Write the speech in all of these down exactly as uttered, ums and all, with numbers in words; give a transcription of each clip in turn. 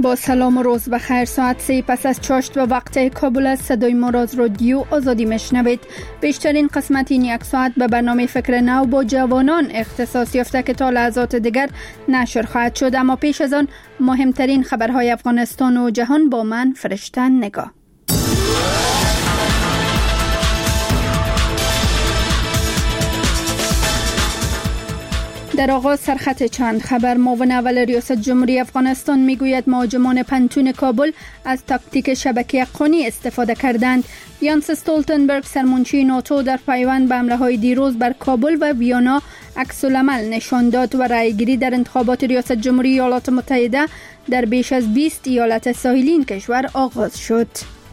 با سلام و روز بخیر. ساعت سه پس از چاشت و وقت کابل است. صدای ما را از رادیو آزادی میشنوید. بیشترین قسمت این یک ساعت به برنامه فکر نو با جوانان اختصاص یافته که تا لحظات دیگر نشر خواهد شد. اما پیش از آن مهمترین خبرهای افغانستان و جهان با من فرشته نگاه. در آغاز سرخط چند خبر. معاون اول ریاست جمهوری افغانستان میگوید مهاجمان پنتون کابل از تاکتیک شبکه قونی استفاده کردند. یانس استولتنبرگ سرمنشی ناتو در پیوند به حمله‌های دیروز بر کابل و ویانا عکس العمل نشان داد و رأیگیری در انتخابات ریاست جمهوری ایالات متحده در بیش از بیست ایالت ساحلی این کشور آغاز شد.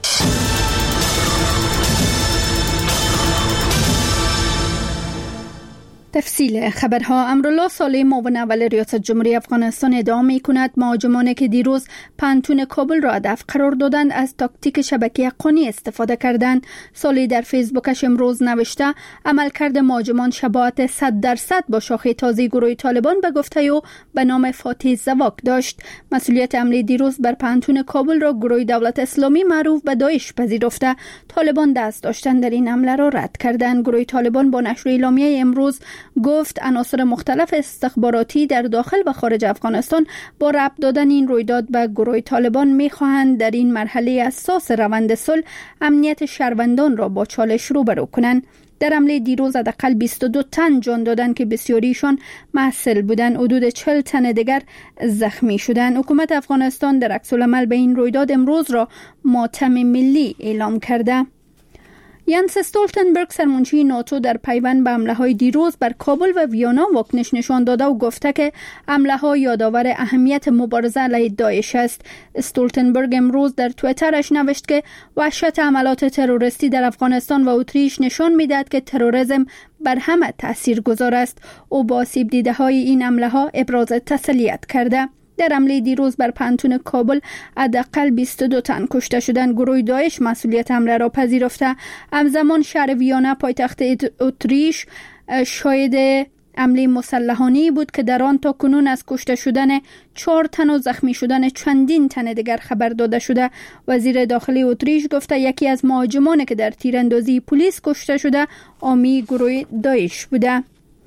تفصیل خبرها. امرالله صالح معاون اول ریاست جمهوری افغانستان ادعا می‌کند مهاجمانی که دیروز پنتون کابل را هدف قرار دادند از تاکتیک شبکه قونی استفاده کردند. صالح در فیسبوکش امروز نوشته عملکرد مهاجمان شباهت صد درصد با شاخه تازه گروه طالبان به گفته او به نام فاتح زواک داشت. مسئولیت حمله دیروز بر پنتون کابل را گروه دولت اسلامی معروف به داعش پذیرفته. طالبان دست داشتن در این حمله را رد کردند. گروه طالبان با نشر اعلامیه امروز گفت عناصر مختلف استخباراتی در داخل و خارج افغانستان با ربط دادن این رویداد به گروه طالبان می‌خواهند در این مرحله حساس روند صلح امنیت شهروندان را با چالش روبرو کنند. در حمله دیروز حداقل بیست و دو تن جان دادند که بسیاریشان محصل بودند. حدود چهل تن دیگر زخمی شدند. حکومت افغانستان در عکس العمل به این رویداد امروز را ماتم ملی اعلام کرده. یانس استولتنبرگ سرمنشی ناتو در پیوند به حمله‌های دیروز بر کابل و ویانا واکنش نشان داده و گفته که حمله‌ها یادآور اهمیت مبارزه علیه داعش است. استولتنبرگ امروز در توییترش نوشت که وحشت حملات تروریستی در افغانستان و اتریش نشان می‌دهد که تروریسم بر همه تاثیرگذار است. او با آسیب دیده‌های این حمله‌ها ابراز تسلیت کرده. در حمله دیروز بر پنتون کابل حداقل بیست و دو تن کشته شدند. گروه داعش مسئولیت حمله را پذیرفته. همزمان شهر ویانا پایتخت اتریش شاهد حمله مسلحانه‌ای بود که در آن تا کنون از کشته شدن چهار تن و زخمی شدن چندین تن دیگر خبر داده شده. وزیر داخلی اتریش گفته یکی از مهاجمانی که در تیراندازی پلیس کشته شده حامی گروه داعش بوده.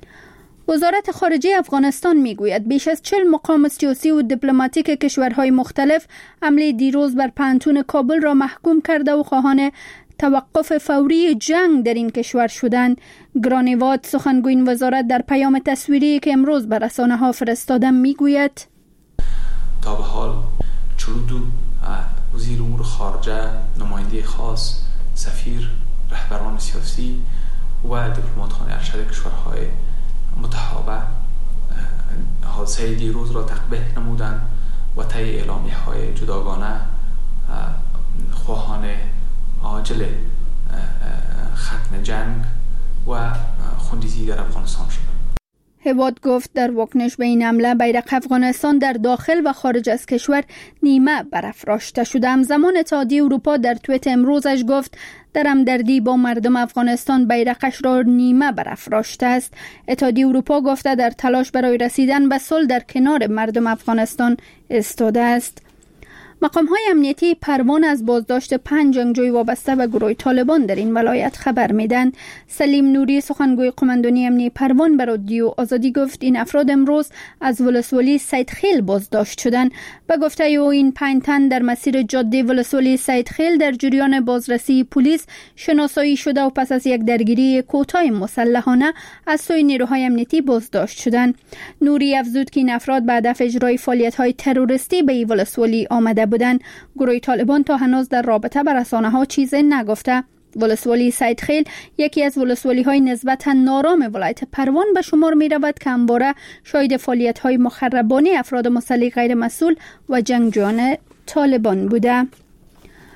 وزارت خارجه افغانستان میگوید بیش از چهل مقام سیاسی و دیپلماتیک کشورهای مختلف حمله دیروز بر پنتون کابل را محکوم کرده و خواهان توقف فوری جنگ در این کشور شدند. گرانیواد سخنگوی این وزارت در پیام تصویری که امروز به رسانه‌ها فرستاده میگوید تا به حال چلودو وزیر امور خارجه، نماینده خاص، سفیر، رهبران سیاسی و دیپلمات‌های ارشد کشورهای متحابه حادثه دیروز را تقبیح نمودند و طی اعلامیه‌های جداگانه خواهان عاجل ختم جنگ و خونریزی در افغانستان شدند. هواد گفت در واکنش به این حمله بیرق افغانستان در داخل و خارج از کشور نیمه برافراشته شده. همزمان اتحادیه اروپا در توییت امروزش گفت در همدردی با مردم افغانستان بیرقش را نیمه برافراشته است. اتحادیه اروپا گفته در تلاش برای رسیدن به صلح در کنار مردم افغانستان ایستاده است. مقام‌های امنیتی پروان از بازداشت پنج جنگجوی وابسته به گروه طالبان در این ولایت خبر میدند. سلیم نوری سخنگوی قماندانی امنیتی پروان به رادیو آزادی گفت این افراد امروز از ولسوالی سیدخیل بازداشت شدند. به گفته او این پنج تن در مسیر جاده ولسوالی سیدخیل در جریان بازرسی پلیس شناسایی شده و پس از یک درگیری کوتاه مسلحانه از سوی نیروهای امنیتی بازداشت شدند. نوری افزود که این افراد به هدف اجرای فعالیت‌های تروریستی به این ولسوالی آمده بودند. گروه طالبان تا هنوز در رابطه با رسانه‌ها چیزی نگفته. ولسوالی سیدخیل یکی از ولسوالی‌های نسبتاً نارام ولایت پروان به شمار می‌رود که همواره شاهد فعالیت‌های مخربانه افراد مسلح غیر مسئول و جنگجویان طالبان بوده.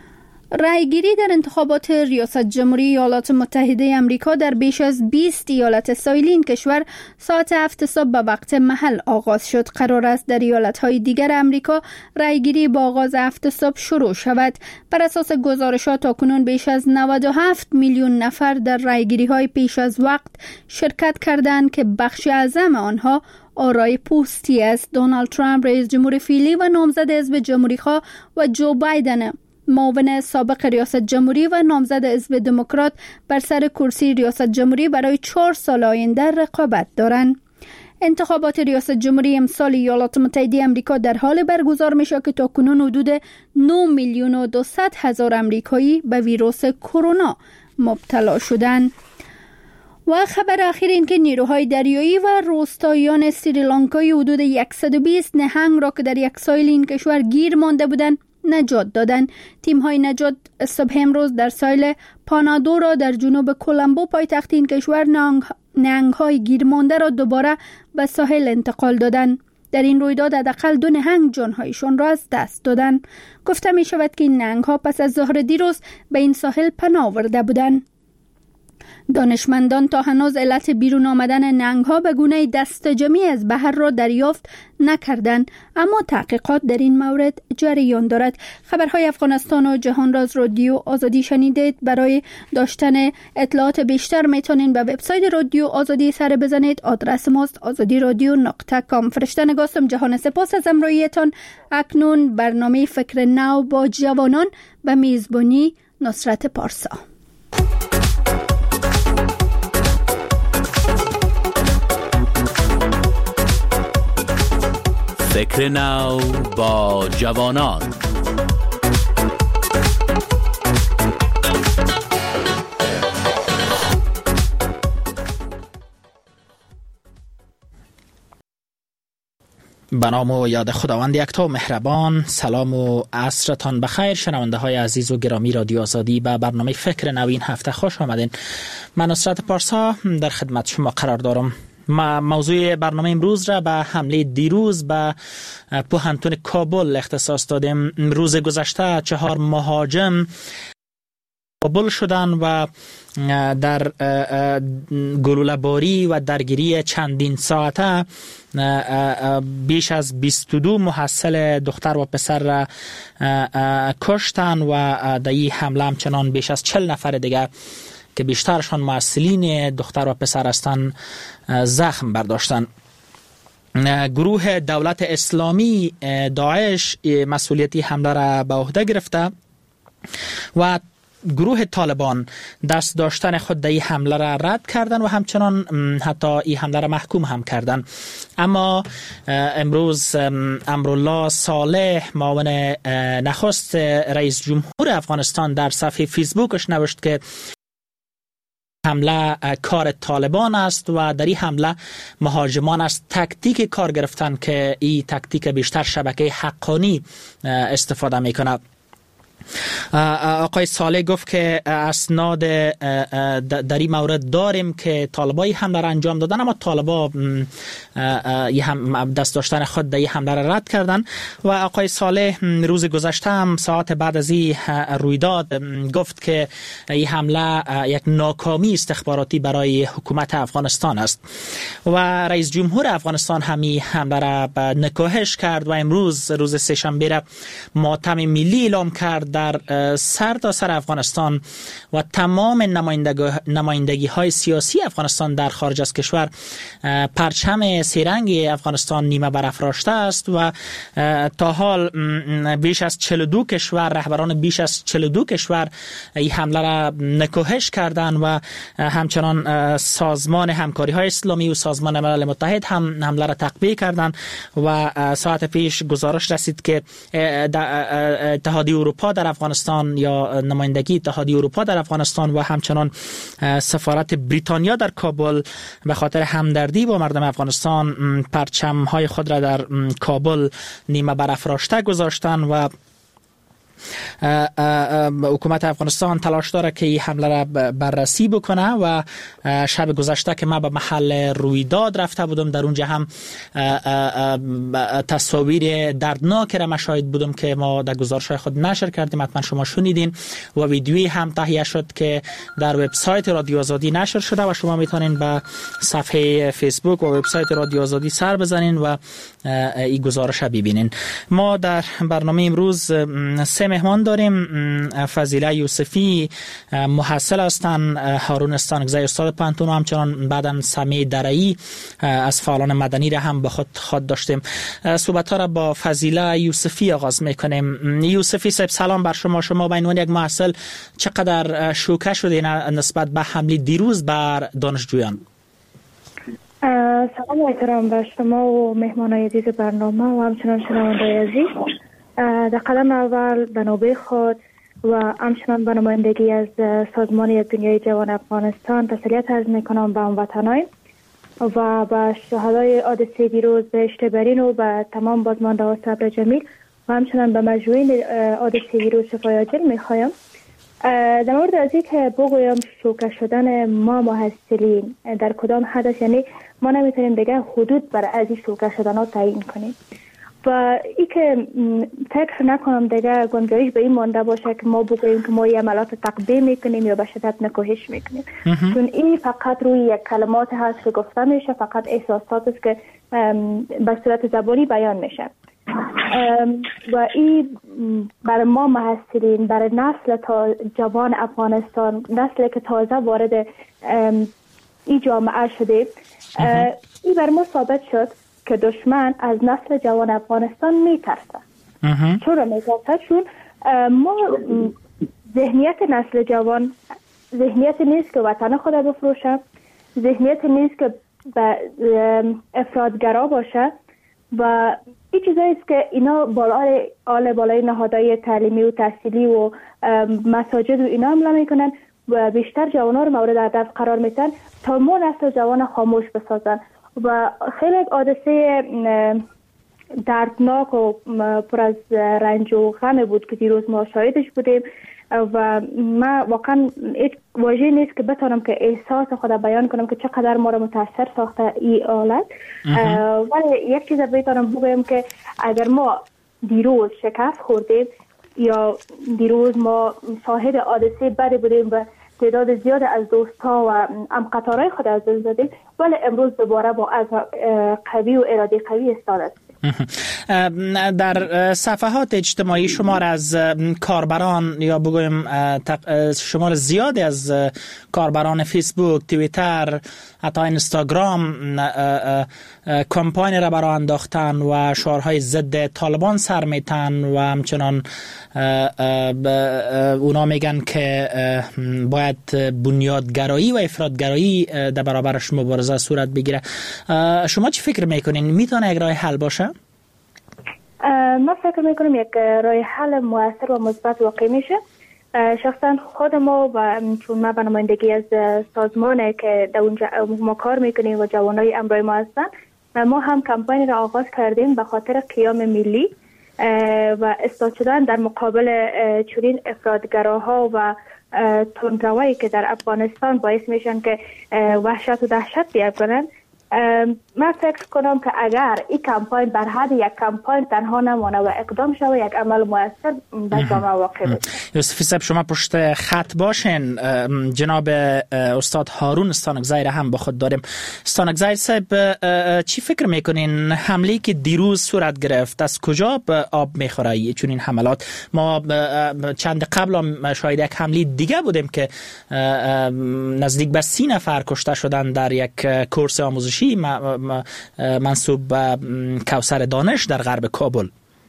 رایگیری در انتخابات ریاست جمهوری ایالات متحده آمریکا در بیش از بیست ایالت ساحلی این کشور ساعت هفت صبح به وقت محل آغاز شد. قرار است در ایالت‌های دیگر آمریکا رایگیری با آغاز هفت صبح شروع شود. بر اساس گزارشات تاکنون بیش از نود و هفت میلیون نفر در رایگیری‌های پیش از وقت شرکت کردند که بخش اعظم آنها آرای پوستی است. دونالد ترامپ رئیس جمهور فعلی و نامزد حزب جمهوری‌خواه و جو بایدن معاون سابق ریاست جمهوری و نامزد حزب دموکرات بر سر کرسی ریاست جمهوری برای چهار سال آینده رقابت دارند. انتخابات ریاست جمهوری امسال ایالات متحده آمریکا در حال برگزار میشه که تاکنون حدود نه میلیون و دویست هزار آمریکایی به ویروس کرونا مبتلا شدند. و خبر اخیر این که نیروهای دریایی و روستاییان سریلانکای حدود صد و بیست نهنگ را که در یک ساحل این کشور گیر مانده بودند نجات دادند. تیم‌های نجات صبح امروز در ساحل پانادو را در جنوب کولمبو پایتخت این کشور نهنگ‌های گیر مانده را دوباره به ساحل انتقال دادند. در این رویداد حداقل دو نهنگ جان‌هایشان را از دست دادند. گفته می شود که این نهنگ‌ها پس از ظهر دیروز به این ساحل پناه آورده بودند. دانشمندان تا هنوز علت بیرون آمدن نهنگ‌ها به گونه دست جمعی از بحر را دریافت نکردند، اما تحقیقات در این مورد جریان دارد. خبرهای افغانستان و جهان را از رادیو آزادی شنیدید. برای داشتن اطلاعات بیشتر میتونید به وبسایت رادیو آزادی سر بزنید. آدرس ماست آزادی رادیو نقطه کام. فرشته نگاستم. جهان سپاس از همراهیتان. اکنون برنامه فکر نو با جوانان به میزبانی نصرت پارسا. فکر نو با جوانان. به نام و یاد خداوند یکتا مهربان. سلام و عصرتان بخیر شنونده های عزیز و گرامی رادیو آزادی. به برنامه فکر نو این هفته خوش آمدین. من نصرت پارسا در خدمت شما قرار دارم. ما موضوع برنامه امروز را به حمله دیروز به پوهنتون کابل اختصاص دادیم. روز گذشته چهار مهاجم کابل شدند و در گلوله‌باری و درگیری چندین ساعته بیش از بیست و دو محصل دختر و پسر را کشتند و در این حمله همچنان بیش از چهل نفر دیگر که بیشترشان محصلین دختر و پسر هستند زخم برداشتند. گروه دولت اسلامی داعش مسئولیتی حمله را به عهده گرفته و گروه طالبان دست داشتن خود در این حمله را رد کردند و همچنان حتی این حمله را محکوم هم کردند. اما امروز امرالله صالح معاون نخست رئیس جمهور افغانستان در صفحه فیسبوکش نوشت که حمله کار طالبان است و در این حمله مهاجمان از تکتیک کار گرفتن که این تکتیک بیشتر شبکه حقانی استفاده میکنه. آقای صالح گفت که اسناد در این مورد داریم که طالبای حمله را انجام دادن، اما طالبا دست داشتن خود در این حمله را رد کردن. و آقای صالح روز گذشته هم ساعت بعد از این رویداد گفت که این حمله یک ناکامی استخباراتی برای حکومت افغانستان است و رئیس جمهور افغانستان همین حمله را به نکوهش کرد و امروز روز سه‌شنبه را ماتم ملی اعلام کرد در سر تا سر افغانستان و تمام نمایندگی های سیاسی افغانستان در خارج از کشور. پرچم سه‌رنگ افغانستان نیمه برافراشته است و تا حال بیش از چهل و دو کشور، رهبران بیش از چهل و دو کشور این حمله را نکوهش کردند و همچنان سازمان همکاری های اسلامی و سازمان ملل متحد هم حمله را تقویه کردند و ساعت پیش گزارش رسید که اتحادیه اروپا در افغانستان یا نمایندگی اتحادیه اروپا در افغانستان و همچنان سفارت بریتانیا در کابل به خاطر همدردی با مردم افغانستان پرچم های خود را در کابل نیمه برافراشته گذاشتند و حکومت افغانستان تلاش داره که این حمله را بررسی بکنه و شب گذشته که ما به محل رویداد رفته بودم در اونجا هم تصاویر دردناک را مشاهد بودم که ما در گزارش خود نشر کردیم، حتما شما شنیدین و ویدیویی هم تهیه شد که در وبسایت رادیو آزادی نشر شده و شما میتونین به صفحه فیسبوک و وبسایت رادیو آزادی سر بزنین و این گزارش را ببینین. ما در برنامه امروز سه مهمان داریم. فضیله یوسفی محصل هستند، هارون استانکزی استاد پانتون و همچنان بعداً سمی درعی از فعالان مدنی را هم به خود خود داشتیم. صحبت ها را با فضیله یوسفی آغاز میکنیم. یوسفی صاحب سلام بر شما. شما به عنوان یک محصل چقدر شوکه شدین نسبت به حمله دیروز بر دانشجویان؟ سلام و احترام بر شما و مهمانای عزیز برنامه و همچنان شنوندگان عزیز. در قدم اول به نوبه خود و همچنان به نمایندگی از سازمان یک دنیای جوان افغانستان تسلیت عرض میکنم به هموطنان و به شهدای حادثه دیروز بهشت برین و به تمام بازمانده ها صبر جمیل و همچنان به مجروحین حادثه دیروز شفای عاجل میخوایم. در مورد از این که بگویم شوکه شدن ما محصلین در کدام حد است، یعنی ما نمیتونیم دیگه حدود برای از این شوکه شدن ها تعیین کنیم و ای که فکر نکنم دیگه گنجایش به این مانده باشه که ما بگوییم که ما یه عملات تقبیه میکنیم یا به شدت نکوهش میکنیم، چون این فقط روی یک کلمات هست که گفته میشه، فقط احساسات است که به صورت زبانی بیان میشه و این برای ما محصلین، برای نسل تا جوان افغانستان، نسلی که تازه وارد این جامعه شده، این برای ما ثابت شد که دشمن از نسل جوان افغانستان میترسه. چرا میترسه؟ چون ما ذهنیت نسل جوان ذهنیت نیست که وطن خود بفروشه، ذهنیت نیست که به افراطگرا باشه و این چیزایی است که اینا بالای آل بالای نهادهای تعلیمی و تحصیلی و مساجد و اینا حمله میکنن و بیشتر جوانان رو مورد هدف قرار میدن تا ما نسل جوان خاموش بسازن و خیلی حادثه دردناک و پر از رنج و غم بود که دیروز ما شاهدش بودیم و ما واقعا هیچ واژه‌ای نیست که بتونم که احساس خود بیان کنم که چقدر ما را متاثر ساخته این حالت. ولی یک چیز بتونم بگم که اگر ما دیروز شکست خوردیم یا دیروز ما شاهد حادثه بدی بودیم و تعداد زیاد از دوستها و هم قطارهای خود از دست دادیم، ولی امروز دوباره با از قوی و اراده قوی استاد در صفحات اجتماعی شمار از کاربران یا بگویم شمار زیادی از کاربران فیسبوک، توییتر، حتی اینستاگرام کمپاین را برای انداختن و شعارهای ضد طالبان سر میتن و همچنان اونا میگن که باید بنیادگرایی و افراطگرایی در برابرش مبارزه صورت بگیره. شما چی فکر میکنین؟ میتونه یک راه حل باشه؟ من فکر میکنم یک راه حل مؤثر و مثبت واقع میشه. شخصا خود ما و چون ما به نمایندگی از سازمانه که در اونجا ما کار میکنیم و جوانای امرای ما هستن، ما هم کمپانی را آغاز کردیم به خاطر قیام ملی و استاد شدن در مقابل چنین افراطگراها و تندروایی که در افغانستان باعث میشن که وحشت و دهشت بیاد کنن. من فکر کنم که اگر این کمپاین بر حد یک کمپاین تنها نمانه و اقدام شود، یک عمل موثر به جامعه واقع بشه. یوسفی صاحب شما پشت خط باشین. جناب استاد هارون استانکزی را هم با خود داریم. استانکزی صاحب چی فکر میکنین حمله که دیروز صورت گرفت از کجا به آب میخوره چون این حملات؟ ما چند قبل هم شاهد یک حمله دیگه بودیم که نزدیک به سی نفر کشته شدن در یک کورس آموزشی منصوب به کوثر دانش در غرب کابل.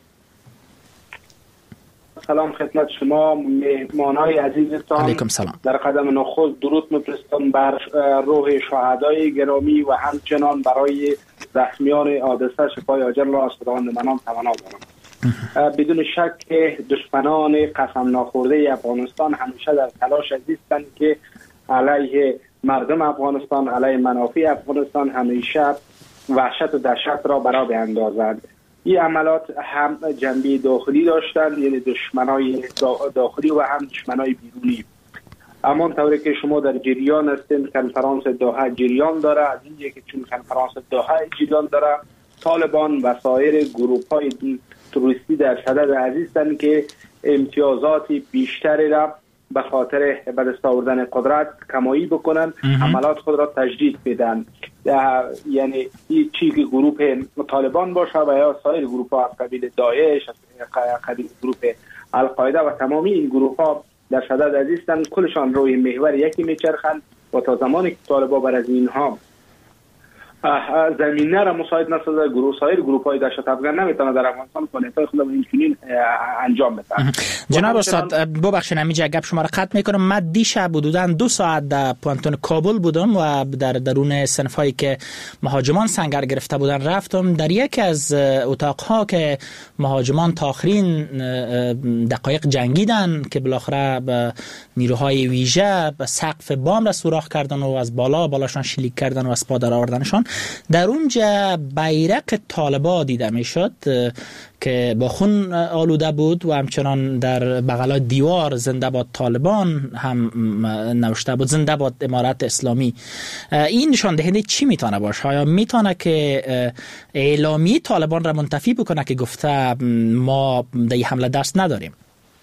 سلام خدمت شما مهمانای عزیزتان. علیکم سلام. در قدم نخست درود می‌فرستم بر روح شهدای گرامی و همچنان برای زخمیان حادثه شفای عاجل را از خداوند منان تمنا دارم. بدون شک دشمنان قسم ناخورده افغانستان همیشه در تلاش هستند که علیه مردم افغانستان، علیه منافع افغانستان همیشه وحشت و دهشت را برا بیندازند. این عملات هم جنبه داخلی داشتند، یعنی دشمنای داخلی و هم دشمنای بیرونی. اما طوری که شما در جریان هستید، کنفرانس دوحه جریان داره. از اینجا که چون کنفرانس دوحه جریان داره، طالبان و سایر گروه‌های تروریستی در صدد عزیزند که امتیازات بیشتری را به خاطر به دست آوردن قدرت کمایی بکنن، عملات خود را تجدید بدن. یعنی چی که گروه طالبان باشه و یا سایر گروه ها از قبیل داعش، از قبیل گروه القاعده و تمامی این گروه ها در صدد عزیزند، کلشان روی محور یکی میچرخند و تا زمانی که طالبان بر از اینها زمینه را مساعد نسازه، گروه سایر گروه های دشت افغان نمیتونه در افغانستان فعالیت‌های خود را اینچنین انجام بده. جناب استاد ببخشید همینجا گپ شما را قطع میکنم. من دیشب حدوداً دو ساعت در پانتون کابل بودم و در درون صنفایی که مهاجمان سنگر گرفته بودن رفتم. در یکی از اتاقها که مهاجمان تا آخرین دقایق جنگیدن که بالاخره نیروهای ویژه سقف بام را سوراخ کردن و از بالا بالاشان شلیک کردن و از پا در آوردنشان، در اونجا بیرق طالبان دیده میشد که با خون آلوده بود و همچنان در بغل دیوار زنده باد طالبان هم نوشته بود، زنده باد امارت اسلامی. این نشان دهنده چی میتونه باشه؟ آیا میتونه که اعلامی طالبان را منتفی بکنه که گفته ما در این حمله دست نداریم؟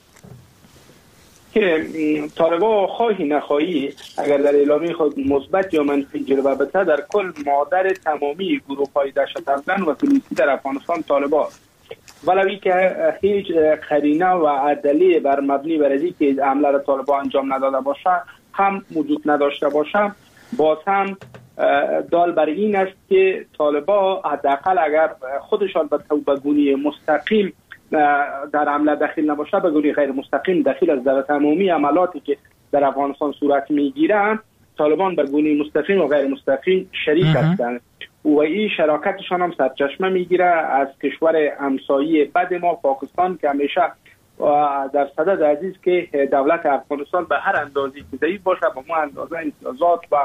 که طالبان خواهی نخواهی اگر در اعلامی خود مثبت یا منفی جلوه بده، در کل مادر تمامی گروه های دشت افغان و تروریستی در افغانستان طالبان، ولوی که هیچ قرینه و عدلی بر مبنی بر اینکه که حمله را طالبان انجام نداده باشه هم وجود نداشته باشه، باز هم دال بر این است که طالبان حداقل اگر خودشان به گونه مستقیم در عمله داخل نباشه، به گونه غیر مستقیم داخل از در تمامی عملاتی که در افغانستان صورت میگیره، طالبان بر گونه مستقیم و غیر مستقیم شریک هستند و این شراکتشان هم سرچشمه میگیره از کشور همسایه بد ما پاکستان که همیشه در صدد عزیز که دولت افغانستان به هر اندازی که ضعیف باشه به ما اندازه امتیازات و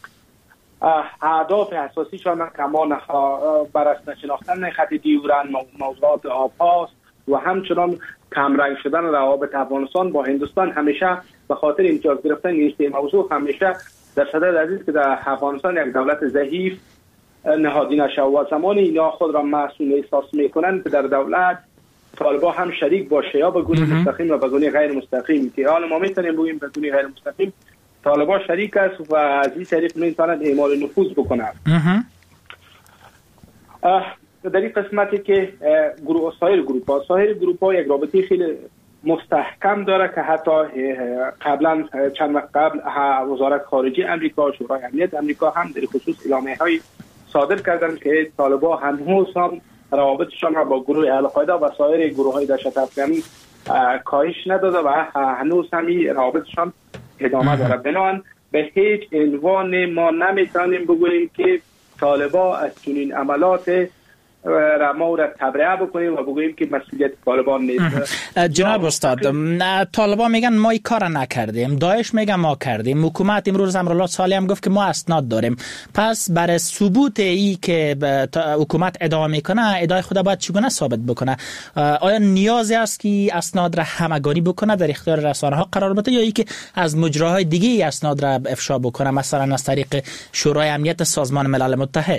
اهداف اساسیشان کمان بر شناختن خط دیورن، موضوعات آب‌ها و همچنان کمرنگ شدن روابط افغانستان با هندوستان همیشه به خاطر امتیاز گرفتن این سه موضوع همیشه در صدد عزیز که در افغانستان یک دولت ضعیف نهادی نشه و زمانی اینا خود را مسئول احساس میکنن که در دولت طالبان هم شریک باشه یا به گونه مستقیم یا به گونه غیر مستقیم، که حالا ما میتونیم بگیم به گونه غیر مستقیم طالبان شریک است و از این طریق میتونن اعمال نفوذ بکنن. در این قسمتی که گروه سایر گروه ها سایر گروه ها یک رابطه خیلی مستحکم داره که حتی قبلا چند وقت قبل وزارت خارجه امریکا، شورای امنیت امریکا هم در خصوص اعلامیه های صادر کردن که طالبان هنوز هم روابطشان را با گروه القاعده و سایر گروه های دشت افغانی کاهش نداده و هنوز هم روابطشان ادامه داره. بنابراین به هیچ عنوان ما نمیتونیم بگوییم که طالبان از چنین عملات ما را تبرئه بکنیم و بگوییم که مسئولیت طالبان نیست. جناب استاد، طالبان میگن ما این کار نکردیم، داعش میگن ما کردیم، حکومت امروز امرالله صالح هم گفت که ما اسناد داریم. پس برای ثبوت ای که حکومت ادعا میکنه ادعای خود باید چگونه ثابت بکنه؟ آیا نیازی است که اسناد را همگانی بکنه در اختیار رسانه ها قرار بده یا ای که از مجراهای دیگه اسناد را افشا بکنه، مثلا از طریق شورای امنیت سازمان ملل متحد؟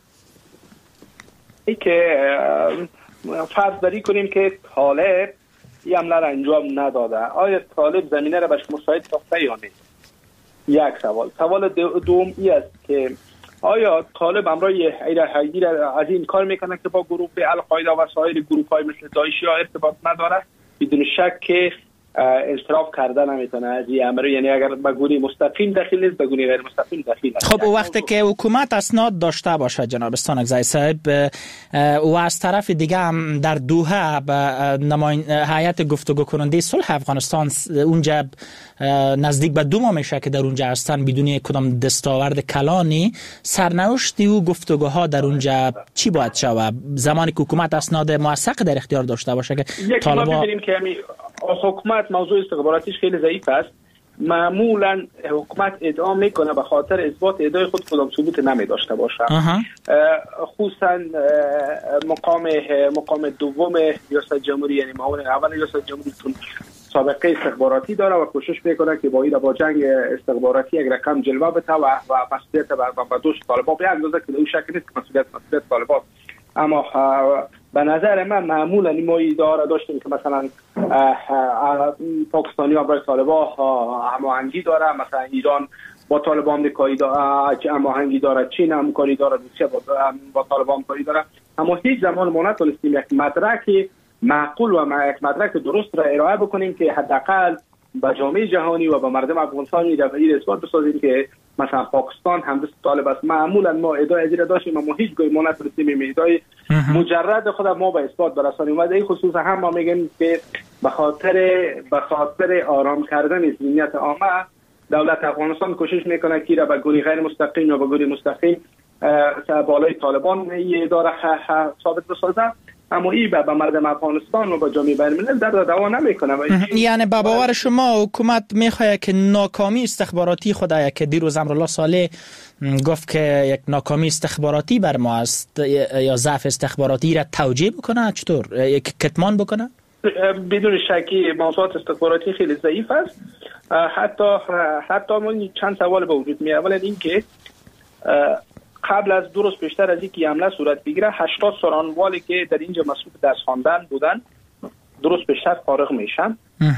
ای که فرض بری کنیم که طالب این عمله را انجام نداده، آیا طالب زمینه را به شما مساعد ساخته یا نه؟ یک سوال. سوال دوم ای است که آیا طالب امرای حیدر از این کار میکنه که با گروه القاعده و سایر گروه های مثل داعشی ها ارتباط نداره؟ بدون شک که انصراف کرده نمیتونه از این امر، یعنی اگر به گونه مستقیم داخل نیست به گونه غیر مستقیم داخل است. خب وقتی که حکومت اسناد داشته باشه جناب استانکزی صاحب و از طرف دیگه هم در دوحه به نماین هیئت گفتگو کننده صلح افغانستان اونجا نزدیک به دو ماه میشه که در اونجا هستن بدون کدام دستاورد کلانی، سرنوشت او گفتگوها در اونجا چی باید شود زمانی که حکومت اسناد موثق در اختیار داشته باشه که طالبان ببینیم که حکومت موضوع استخباراتیش خیلی ضعیف است، معمولا حکومت ادعا میکنه به خاطر اثبات ادعای خود کدام ثبوت نمی داشته باشه. خصوصا مقام مقام دوم ریاست جمهوری، یعنی معاون اول ریاست جمهوری، چون سابقه استخباراتی داره و کوشش میکنه که با این با جنگ استخباراتی یک رقم جلوه بده و و مسئولیت به دوش طالبان به اندازه که او شک نیست که مسئولیت مسئولیت طالبان. اما به نظر من معمولا این ما اداره داشتیم که مثلا پاکستانی ها برای طالبان هماهنگی داره، مثلا ایران با طالبان کاری داره، هماهنگی داره، چین هم کاری داره، روسیه با, با طالبان کاری داره. اما هیچ زمان ما نتونستیم یک مدرک معقول و یک مدرک درست را ارائه بکنیم که حداقل به جامعه جهانی و به مردم افغانستان این اثبات بسازیم که مثلا پاکستان همدست طالب است. معمولا ما ادعای ازیر داشتیم اما هیچ گوی ما نتونستیم ادعای مجرد خود ما به اثبات برسانیم. و این خصوصا هم ما میگیم که به خاطر به خاطر آرام کردن ذهنیت عامه دولت افغانستان کوشش میکنه که را به گونی غیر مستقیم یا به گونی مستقیم بالای طالبان اداره ثابت بسازه. اما این به مردم افغانستان و به جامعه بین الملل در دوا نمیکنه. یعنی به باور شما حکومت میخواد که ناکامی استخباراتی خود که دیروز امرالله صالح گفت که یک ناکامی استخباراتی بر ما است یا ضعف استخباراتی را توجیه بکنه، چطور یک کتمان بکنه؟ بدون شکی موضوعات استخباراتی خیلی ضعیف است. حتی حتی من چند سوال به وجود میاد. اولا اینکه قبل از دو روز پیشتر از اینکه حمله صورت بگیره هشتاد سرانوالی که در اینجا مسئول درس خواندن بودن دو روز پیشتر فارغ میشن.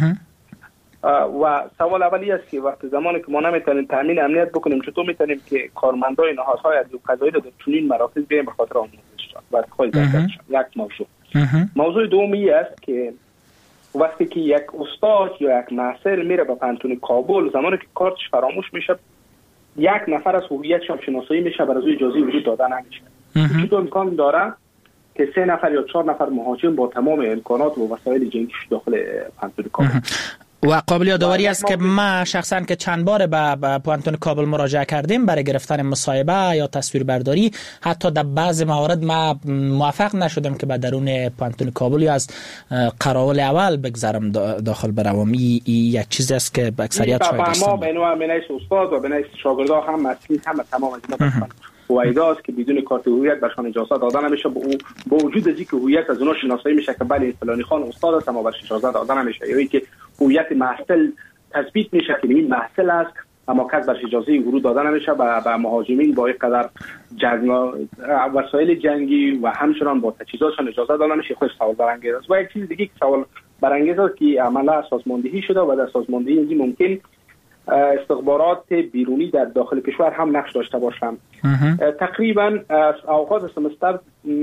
و سوال اولی است که وقت زمانی که ما نمیتونیم تامین امنیت بکنیم چطور میتونیم که کارمندای نهادهای عدلی و قضایی را در چنین مراکز بیایم به خاطر آموزششان و خواهی داشتن. یک موضوع. موضوع دومی است که وقتی که یک استاد یا یک محصل میره به پانتون کابل، زمانی که کارتش فراموش میشه یک نفر از هویتش هم شناسایی میشه، برای اجازه وجود دادن نمیشه. چطور امکان داره که سه نفر یا چهار نفر مهاجم با تمام امکانات و وسایل جنگیش داخل پانتون کابل؟ و قابل یادآوری است که ما شخصا که چند بار به پانتون کابل مراجعه کردیم برای گرفتن مصاحبه یا تصویربرداری، حتی در بعض موارد ما موفق نشدم که به درون پانتون کابل یا از قراول اول بگذرم داخل بروم. این یک چیزی است که اکثریت شاید است. ما بینو بینای استاد و بینای شاگردان هم مسئول هم تمام از اینا هویداست که بدون کارت هویت برشان اجازه دادن نمیشه. با وجود از اینکه هویت از اونها شناسایی میشه که بله فلانی خان استاد است اما برش اجازه دادن نمیشه، یا اینکه هویت محصل تثبیت میشه که این محصل است اما کس برش اجازه ورود دادن نمیشه. به مهاجمین با یک قدر جنگ وسایل جنگی و همچنان با تجهیزاتشان اجازه دادن نمیشه. خودش سوال برانگیز است. و یک چیز دیگه که سوال برانگیز است که عملا سازماندهی شده و در سازماندهی اینجا ممکن استخبارات بیرونی در داخل کشور هم نقش داشته باشند. تقریبا از آغاز سمستر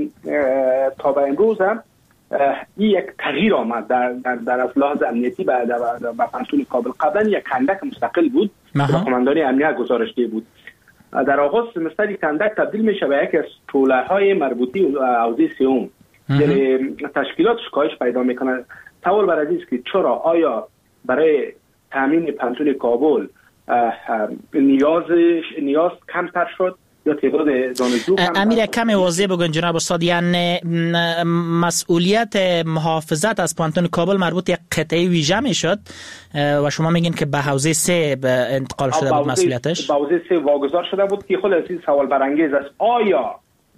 تا به امروز هم این یک تغییر آمد در در, در از لحاظ امنیتی به به پانتون کابل. قبلا یک کندک مستقل بود که قماندانی امنیت گزارش ده بود. در آغاز سمستر یک کندک تبدیل میشه به یک از طوله‌های مربوطی حوزه سوم، یعنی تشکیلات شکایش پیدا میکنه. سوال بر عزیز که چرا آیا برای تامین پانتون کابل نیاز نیاز کمتر شد یا تعداد دانشجو کمتر؟ امیر کمی واضح بگن جناب استاد. یعنی مسئولیت محافظت از پانتون کابل مربوط یک قطعه ویژه میشد و شما میگین که به حوزه سه انتقال شده بود مسئولیتش؟ به حوزه سه واگذار شده بود که خود از این سوال برانگیز است. آیا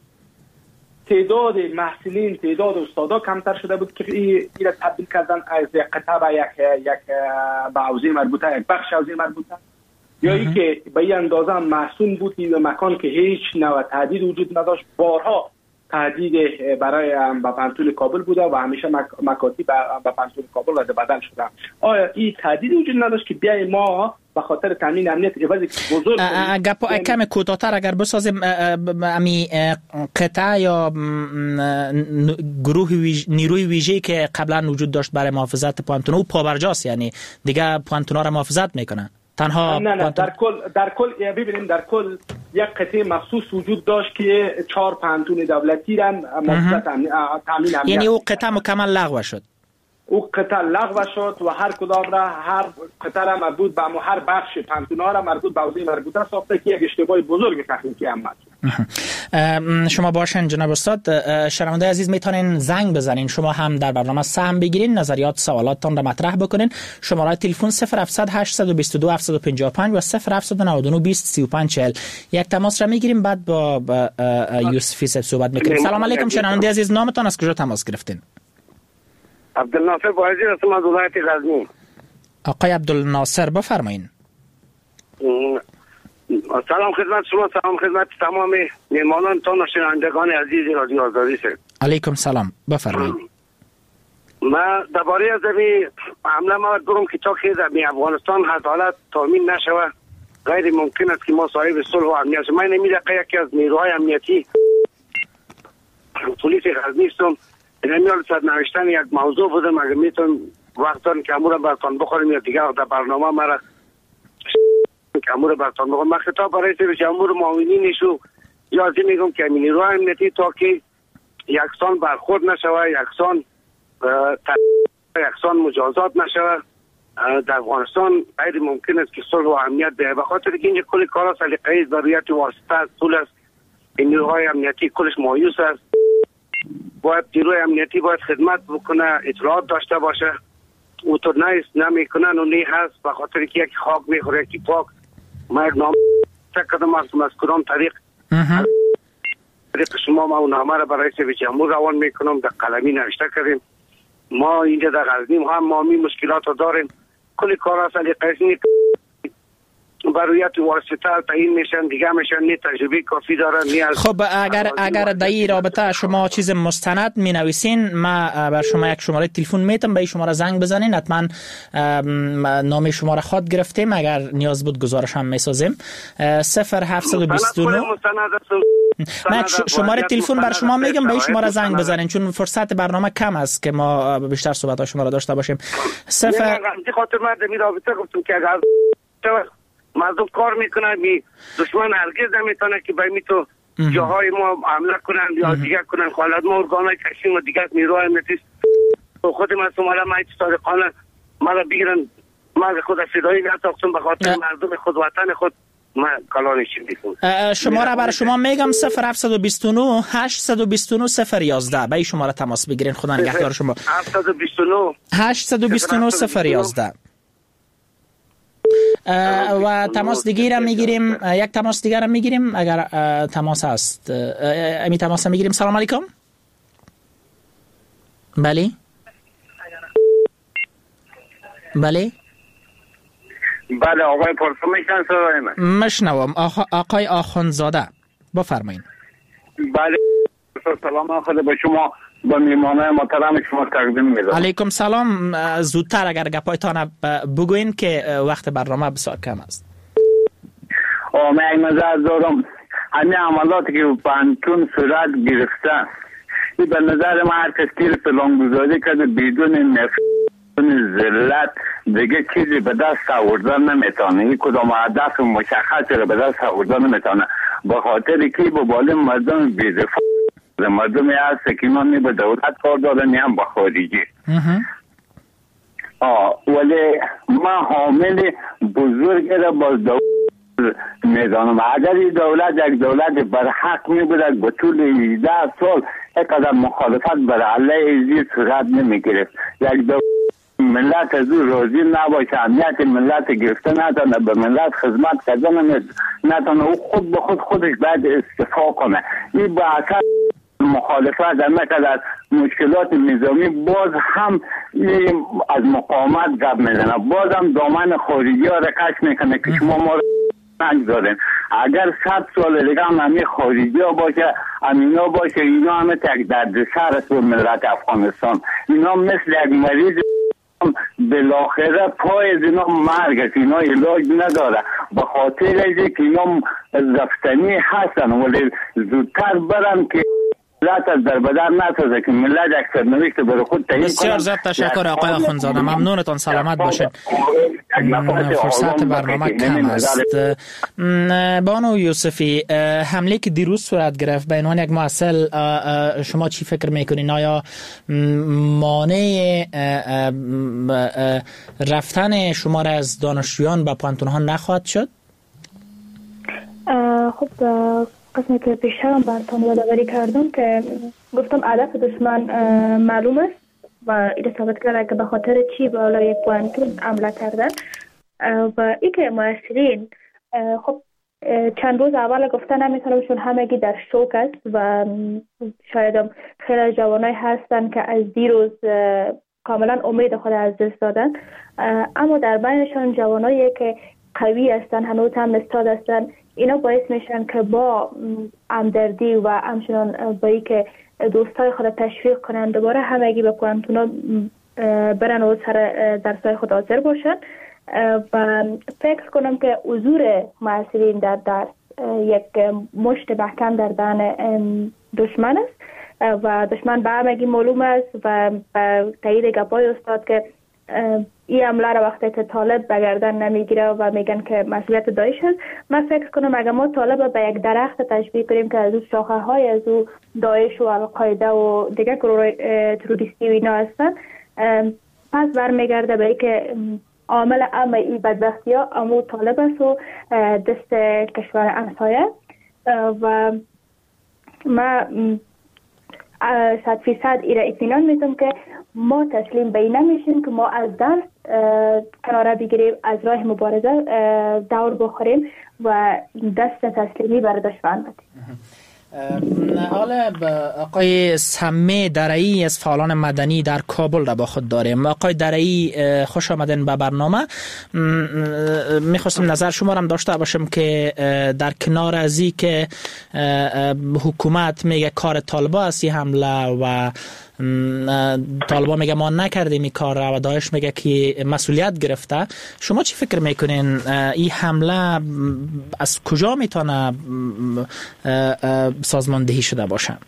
تعداد محصلین تعداد استادا کمتر شده بود که این را تبدیل کردن از قطعه به یک یک به حوزه مربوطه، یک بخش حوزه مربوطه، یا اینکه به این اندازه محسون بود که مکان که هیچ نوع تهدید وجود نداشت، بارها تهدید برای به پانتون کابل بوده و همیشه مکاتیب به پانتون کابل رد بدل شده. آیا این تهدید وجود نداشت که بیای ما به خاطر تامین امنیت عوضی بزرگ گپ کم کوتاه‌تر اگر بسازیم امی قطعه یا گروه نیروی ویژه‌ای که قبلا وجود داشت برای محافظت پانتون او پابرجاست، یعنی دیگه پانتون‌ها را محافظت میکنن تنها؟ نه نه در کل در کل ببینیم در کل یک قطعه مخصوص وجود داشت که چهار پانتون دولتی را محافظت تامین امنیت، یعنی او قطعه مکمل لغو شد. او قطعه لغو شد و هر کدام را هر قطعه را مربوط به هر بخش پانتون‌ها را مربوط به حوزه مربوطه ساخته که یک اشتباه بزرگ تکنیکی هم بود. شما باشین جناب استاد. شنونده عزیز میتونین زنگ بزنین، شما هم در برنامه سهم بگیرین، نظریات سوالاتتان را مطرح بکنین. شماره تلفن صفر هفتصد هشتصد و بیست و دو هفتصد و پنجاه و پنج و صفر هفتصد و نود و نه بیست سی و پنج چهل. یک تماس را میگیریم، بعد با, با یوسفی صاحب صحبت میکنیم. سلام علیکم شنونده عزیز، نامتان از کجا تماس گرفتین؟ عبدالناصر بایزی هستم از ولایت غزنی. آقای عبدالناصر بفرمایین. سلام خدمت شما، سلام خدمت تمام مهمانان تان و شنوندگان عزیز رادیو آزادی است. علیکم سلام، بفرمایید. ما درباره از این حمله ما دارم که تا که در افغانستان عدالت تامین نشود غیر ممکن است که ما صاحب صلح و امنیت. من نمی‌دونم یکی از نیروهای امنیتی پلیس غزنی هستم، نمی‌دونم صد نوشتن یک موضوع بودم، اگر میتونم وقتان که امور برتان بخوریم یا دیگه در برنامه مرا که امور برتان بخوریم. من خطاب برای سر امور معاونینشو یادی میگم که نیروهای امنیتی تا که یکسان برخورد نشود، یکسان یکسان مجازات نشود در افغانستان غیر ممکن است که صلح و امنیت به خاطر که اینجا کلی کارا سلیقه‌ای ضروریت واسطه است، طول است. این نیروهای امنیتی کلش مایوس است. باید نیروهای امنیتی باید خدمت بکنه، اطلاعات داشته باشه. او تو نیست نمیکنن و نه هست به خاطر که یکی خاک میخوره یکی پاک. ما یک نام کدام از مذکوران طریق طریق شما ما اون نامه را برای رئیس جمهور روان میکنم، در قلمی نوشته کردیم. ما اینجا در غزنی هم ما می مشکلات رو داریم، کلی کارا سلیقه‌ای برایت واسطه تعیین میشن، دیگه میشن نه تجربه کافی دارن نه. خب اگر اگر در این رابطه شما چیز مستند می نویسین، ما بر شما یک شماره تلفن میتم، به این شماره زنگ بزنین، حتما نام شما را خود گرفتیم، اگر نیاز بود گزارش هم میسازیم. صفر هفتصد و بیست و نه من شماره تلفن بر شما میگم، به این شماره زنگ بزنین چون فرصت برنامه کم است که ما بیشتر صحبت ها شما را داشته باشیم. صفر خاطر من در رابطه گفتم که اگر مردم کار میکنن می دشمن هرگز نمیتونه که باید تو جاهای ما حمله کنن یا دیگه کنن. خالد ما ارگانای کشیم و دیگه نیروهای امنیتی خود من سمالا ما صادقانه مرا بگیرن، ما خود صدایی نتاختم به خاطر مردم خود وطن خود ما کلانشیم بیکنم. شما را برای شما میگم صفر هفتصد و بیست و نه هشتصد و بیست و نه صفر یازده، به این شما را تماس بگیرین. خدا نگهدار شما. هفتصد و بیست و نه هشتصد و بیست و نه صفر یازده و تماس دیگه را میگیریم. یک تماس دیگه را میگیریم اگر تماس هست. امی تماس میگیریم. سلام علیکم. بله بله بله آقای پرسو میشن صدای من مشنوم. آقای آخوندزاده بفرمایید. بله سلام آخوند با شما با میمانه محترم شما تقدیم میدم. علیکم سلام. زودتر اگر گپایتان بگوین که وقت برنامه بسیار کم است. آه من یک نظر دارم، همین عملاتی که پانتون صورت گرفته این به نظر من هر کس که پلانگذاری کرده بدون نفت ذلت دیگه چیزی به دست آوردن نمیتونه، این کدام هدف مشخصی رو به دست آوردن نمیتونه، به خاطر که با بالا مردم بی‌دفاع مردمی هست که اینا نی به دولت کار داره نی هم با خارجی. آه ولی ما حامل بزرگ را باز دولت میدانم. اگر این دولت یک دولت برحق می بود به طول هجده سال یک قدر مخالفت بر علیه این صورت نمی گرفت. یک دولت ملت از او راضی نباشه، امنیت ملت گرفته نتانه، به ملت خدمت کردن نتانه، او خود به خود خودش باید استعفا کنه. این با اثر مخالفت در نقدر مشکلات نظامی باز هم از مقاومت گپ میزنه، باز هم دامن خارجی ها را کش میکنه که شما ما را نگذارین. اگر صد سال دیگه هم همین خارجی ها باشه امینا باشه، اینا همه تک درد سر است به ملت افغانستان. اینا مثل یک مریض بالاخره پای از اینا مرگ است، اینا علاج نداره، به خاطر اینکه اینا رفتنی هستن ولی زودتر برن که ملت از در بدر نتازه که ملت یک سرنوشت برای خود تعیین کنن. بسیار زیاد تشکر آقای آخوندزاده، ممنونتان، سلامت باشین. فرصت برنامه کم است. بانو یوسفی، حمله که دیروز صورت گرفت به عنوان یک مؤثر، شما چی فکر میکنین؟ آیا مانع رفتن شما را از دانشجویان به پانتون ها نخواهد شد؟ خب قسمی که پیشتر هم براتون یادآوری کردم که گفتم هدف دشمن معلوم است و این ثابت کرده که به خاطر چی به بالای پوانتون حمله کردن و ای که مؤثرین خب چند روز اول گفتن نمیتونم چون همگی در شوک است و شاید خیلی جوانای هستن که از دیروز کاملا امید خود از دست دادن، اما در بینشان جوانایی که قوی هستن هنوز هم نستاد هستن، اینا باعث میشن که با همدردی و همچنان با ای که دوستای خود تشویق کنن دوباره همگی به پوانتونا برن و سر درسای خود حاضر باشن و فکر کنم که حضور مؤثرین در درس یک مشت محکم در دهن دشمن است و دشمن به همگی معلوم است و به تایید گپای استاد که این حمله را وقتی که طالب به گردن نمیگیره و میگن که مسئولیت داعش است، من فکر کنم اگر ما طالب به یک درخت تشبیه کنیم که از او شاخه های از او داعش و القاعده و دیگه گروه تروریستی و اینا هستن، پس برمیگرده به اینکه عامل اهم این بدبختی ها امو طالب است و دست کشور همسایه و ما صد فیصد ایره اطمینان میدم که ما تسلیم به این نمیشیم که ما از درس کناره بگیریم، از راه مبارزه دور بخوریم و دست تسلیمی بر دشمن بدیم. حالا آقای سمه درعی از فعالان مدنی در کابل را با خود داریم. آقای درعی خوش آمدین به برنامه. میخواستم نظر شما را داشته باشم که در کنار از این که حکومت میگه کار طالبا است این حمله و طالبا میگه ما نکردیم این کار را و داعش میگه که مسئولیت گرفته، شما چی فکر میکنین این حمله از کجا میتونه سازماندهی شده باشه؟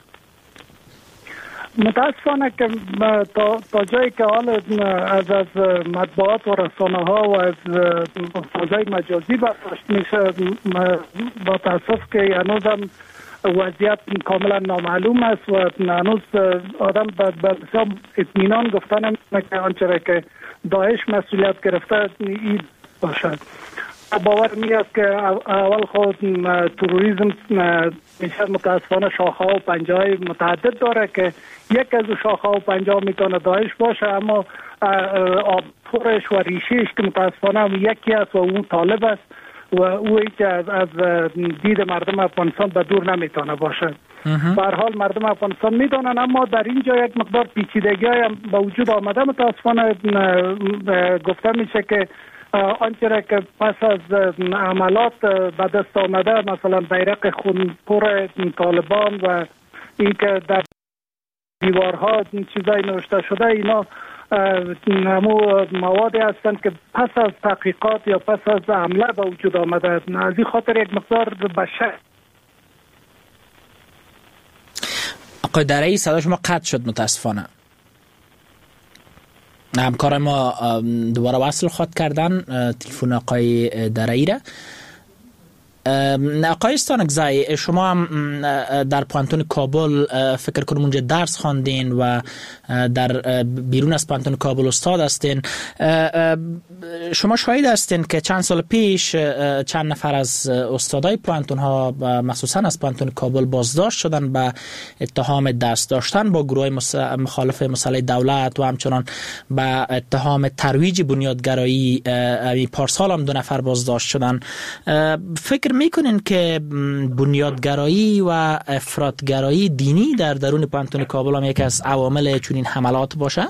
متاسفانه که تا, تا جایی که حال از از مطبوعات و رسانه ها و از فضای مجازی برداشت میشه، با تاسف که هنوز هم وضعیت کاملا نامعلوم است و هنوز آدم به اطمینان گفتن نمیتونه که آنچه که داعش مسئولیت گرفته این باشد. باور میاد که اول خود تروریسم میشه متاسفانه شاخه و پنجه های متعدد داره که یک از شاخه و پنجه ها میتونه داعش باشه، اما آبخورش و ریشهش که متاسفانه یکی است و اون طالب است و او که از, از دید مردم افغانستان به دور نمیتونه باشه. به هر حال مردم افغانستان میدونن، اما در اینجا یک مقدار پیچیدگی هم به وجود آمده. متاسفانه گفته میشه که آنچه که پس از عملات به دست آمده، مثلا بیرق خونپور طالبان و این که در دیوارها چیزای نوشته شده، اینا نمو موادی هستند که پس از تحقیقات یا پس از حمله به وجود آمده. از این خاطر یک مقدار بشه. آقای درعی صدا شما قطع شد متاسفانه. همکار ما دوباره وصل خواهد کردن تلفن آقای درعی را. آقای استانکزی، شما هم در پوانتون کابل فکر کنم اونجا درس خواندین و در بیرون از پوانتون کابل استاد هستین. شما شاهد هستین که چند سال پیش چند نفر از استادای پوانتون ها مخصوصا از پوانتون کابل بازداشت شدن به اتهام دست داشتن با گروه مخالف مسئله دولت و همچنان به اتهام ترویج بنیادگرایی. پارسال هم دو نفر بازداشت شدن. فکر میکنین که بنیادگرایی و افراطگرایی دینی در درون پوانتون کابل هم یکی از عوامل چنین حملات باشه؟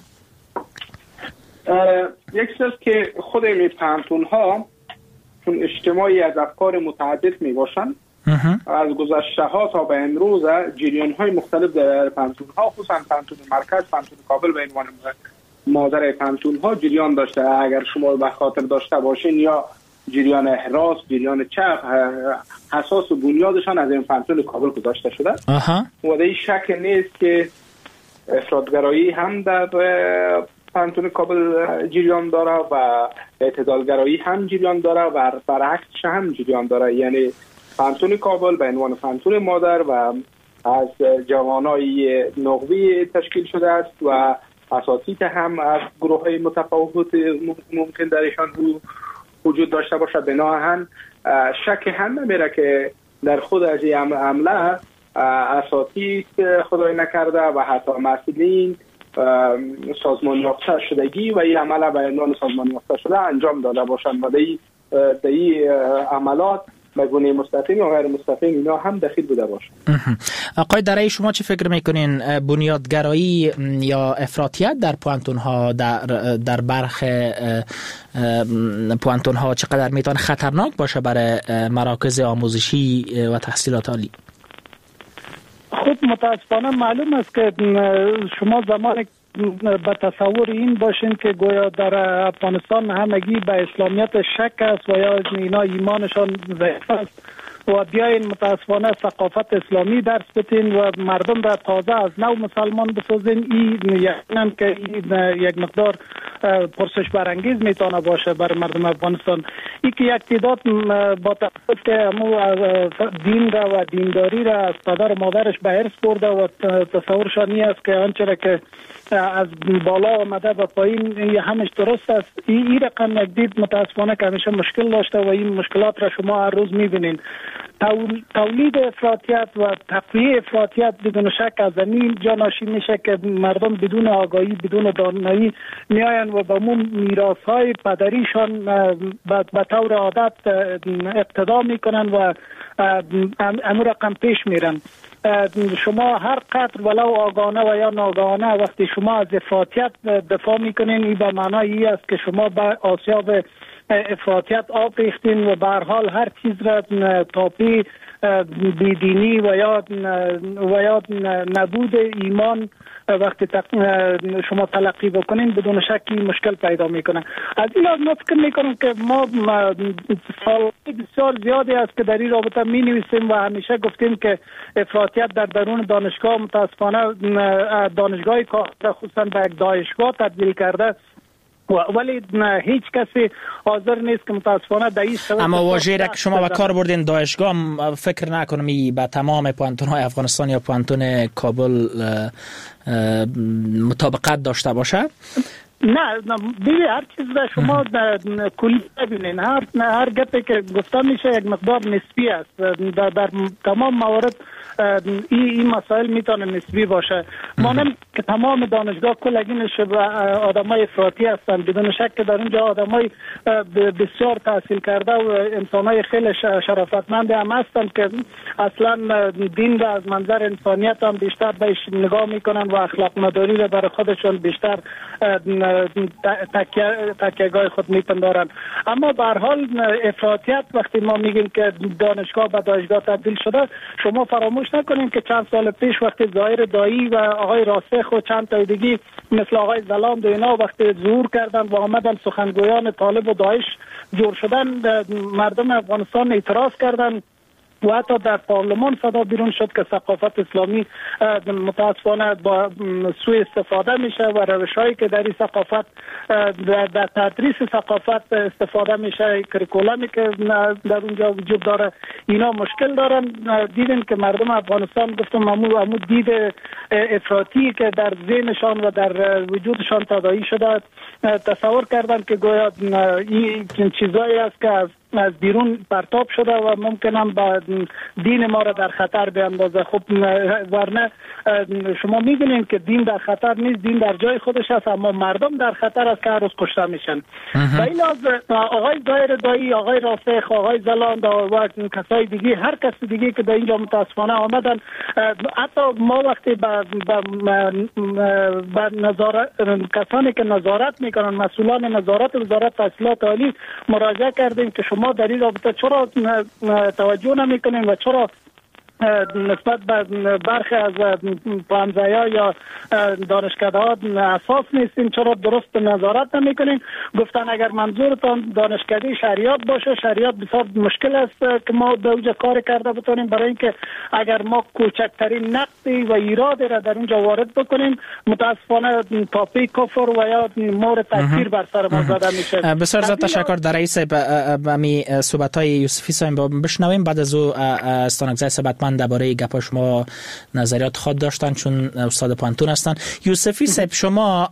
یک چیز که خود این پوانتون ها چون اجتماعی از افکار متعدد می باشن، از گذشته ها تا به امروز جریان های مختلف در پوانتون ها، خصوصا پوانتون مرکز، پوانتون کابل به عنوان مادر پوانتون ها جریان داشته. اگر شما به خاطر داشته باشین، یا جریان احراز، جریان چپ، اساس و بنیادشان از این پوانتون کابل گذاشته شده. و در این شک نیست که افراطگرایی هم در پوانتون کابل جریان داره و اعتدالگرایی هم جریان داره و برعکسش هم جریان داره. یعنی پوانتون کابل به عنوان پوانتون مادر و از جوانای نخبه تشکیل شده است و اساتید هم از گروه های متفاوت ممکن درشان وجود داشته باشه. بناهن شک هم نمیره که در خود از این عمله اساتید خدای نکرده و حتی مسئولین سازمان یافته شدگی و این عمله به عنوان سازمان یافته شده انجام داده باشند و در این عملات مگونه مستقیم و غیر مستقیم اینا هم دخیل بوده باشه. آقای درایی، شما چه فکر میکنین بنیادگرایی یا افراطیت در پوانتون ها در در برخ پوانتون ها چقدر میتونه خطرناک باشه برای مراکز آموزشی و تحصیلات عالی؟ خود متاسفانه معلوم است که شما زمانی به تصور این باشین که گویا در افغانستان همگی به اسلامیت شک است و یا اینا ایمانشان ضعیف است و بیاین متاسفانه ثقافت اسلامی درس بدین و مردم را تازه از نو مسلمان بسازین، این یقینا که یک مقدار پرسش برانگیز میتونه باشه برای مردم افغانستان. این که یک تعداد با تفاوت که همو دین را و دینداری را از پدر و مادرش به ارث برده و تصورشان این است که آنچه که از بالا آمده به پایین این همش درست است. این, این رقم یک دید متاسفانه که همیشه مشکل داشته و این مشکلات را شما هر روز میبینین. تولید افراطیت و تقویه افراطیت بدون شک از این جا ناشی میشه که مردم بدون آگاهی بدون دانایی میاین و به اون میراث های پدریشان به طور عادت اقتدا میکنن و امور رقم پیش میرن. شما هر قدر ولو آگاهانه و یا ناگاهانه وقتی شما از افراطیت دفاع میکنین این به معنای این است که شما به آسیاب افراطیت آب ریختین و به هر حال هر چیز را تاپی بیدینی و یا و یا نبود ایمان وقتی شما تلقی بکنین بدون شکی مشکل پیدا میکنه. از این لحاظ ما فکر میکنم که ما سال بسیار زیادی است که در این رابطه می نویسیم و همیشه گفتیم که افراطیت در درون دانشگاه متاسفانه دانشگاهی که خصوصا به یک دانشگاه تبدیل کرده ولی هیچ کسی حاضر نیست که متاسفانه در این سبب. اما واژه‌ای که شما به کار بردین دانشگاه فکر نکنم به تمام پوانتون های افغانستان یا پوانتون کابل مطابقت داشته باشه. نه دیگه هر چیز را شما کلی ببینین، هر هر گپی که گفته میشه یک مقدار نسبی است. در, در تمام موارد این این مسائل میتونه نسبی باشه. مانند که تمام دانشگاه کلگینش آدمای افراطی هستند، بدون شک که در اونجا آدمای بسیار تحصیل کرده و انسانای خیلی شرافتمند هم هستند که اصلا دین را از منظر انسانیت هم بیشتر بهش نگاه میکنن و اخلاق مداری را برای خودشون بیشتر تکیه‌گاه خود میپندارن. اما به هر حال افراطیت وقتی ما میگیم که دانشگاه به دانشگاه تبدیل شده، شما فراموش نکنید که چند سال پیش وقتی ظاهر دایی و آقای راسخ و چند تا دیگه مثل آقای زلاند و اینا وقتی ظهور کردن و آمدن سخنگویان طالب و داعش جور شدن، مردم افغانستان اعتراض کردن و حتی در پارلمان صدا بیرون شد که ثقافت اسلامی متاسفانه با سوء استفاده میشه و روشهایی که در این ثقافت در تدریس ثقافت استفاده میشه، کریکولمی که در اونجا وجود داره اینا مشکل دارن. دیدن که مردم افغانستان گفتم همون همون دید افراطی که در ذهنشان و در وجودشان تداعی شده تصور کردن که گویا این چیزایی است که از از بیرون پرتاب شده و ممکنه با دین ما را در خطر بیاندازه. خب ورنه شما می‌بینید که دین در خطر نیست، دین در جای خودش است، اما مردم در خطر است که هر روز کشته میشن. و این آقای ظاهر دایی، آقای راسخ، آقای زلاند و کسای دیگه، هر کسی دیگه که در اینجا متاسفانه آمدن، حتی ما وقتی به به نظارت کسانی که نظارت میکنن، مسئولان نظارت وزارت تحصیلات عالی مراجعه کردیم که شما در این رابطه چرا توجه نمیکنین و چرا نسبت به برخی از پانزایا یا دانشکده ها اساس نیستین، چرا درست نظارت نمیکنین؟ گفتن اگر منظورتان دانشکده شریعت باشه، شریعت بسیار مشکل است که ما به اونجا کار کرده بتونیم، برای اینکه اگر ما کوچکترین نقصی و ایرادی را در اونجا وارد بکنیم متاسفانه تاپی کفر و یا مور تکفیر بر سر ما زده میشه. بسیار زیاد تشکر در رئیس به می صحبت های یوسفی صاحب بشنویم، بعد از او استانگزای صحبت حتما درباره گپ شما نظریات خود داشتن چون استاد پانتون هستن. یوسفی صاحب شما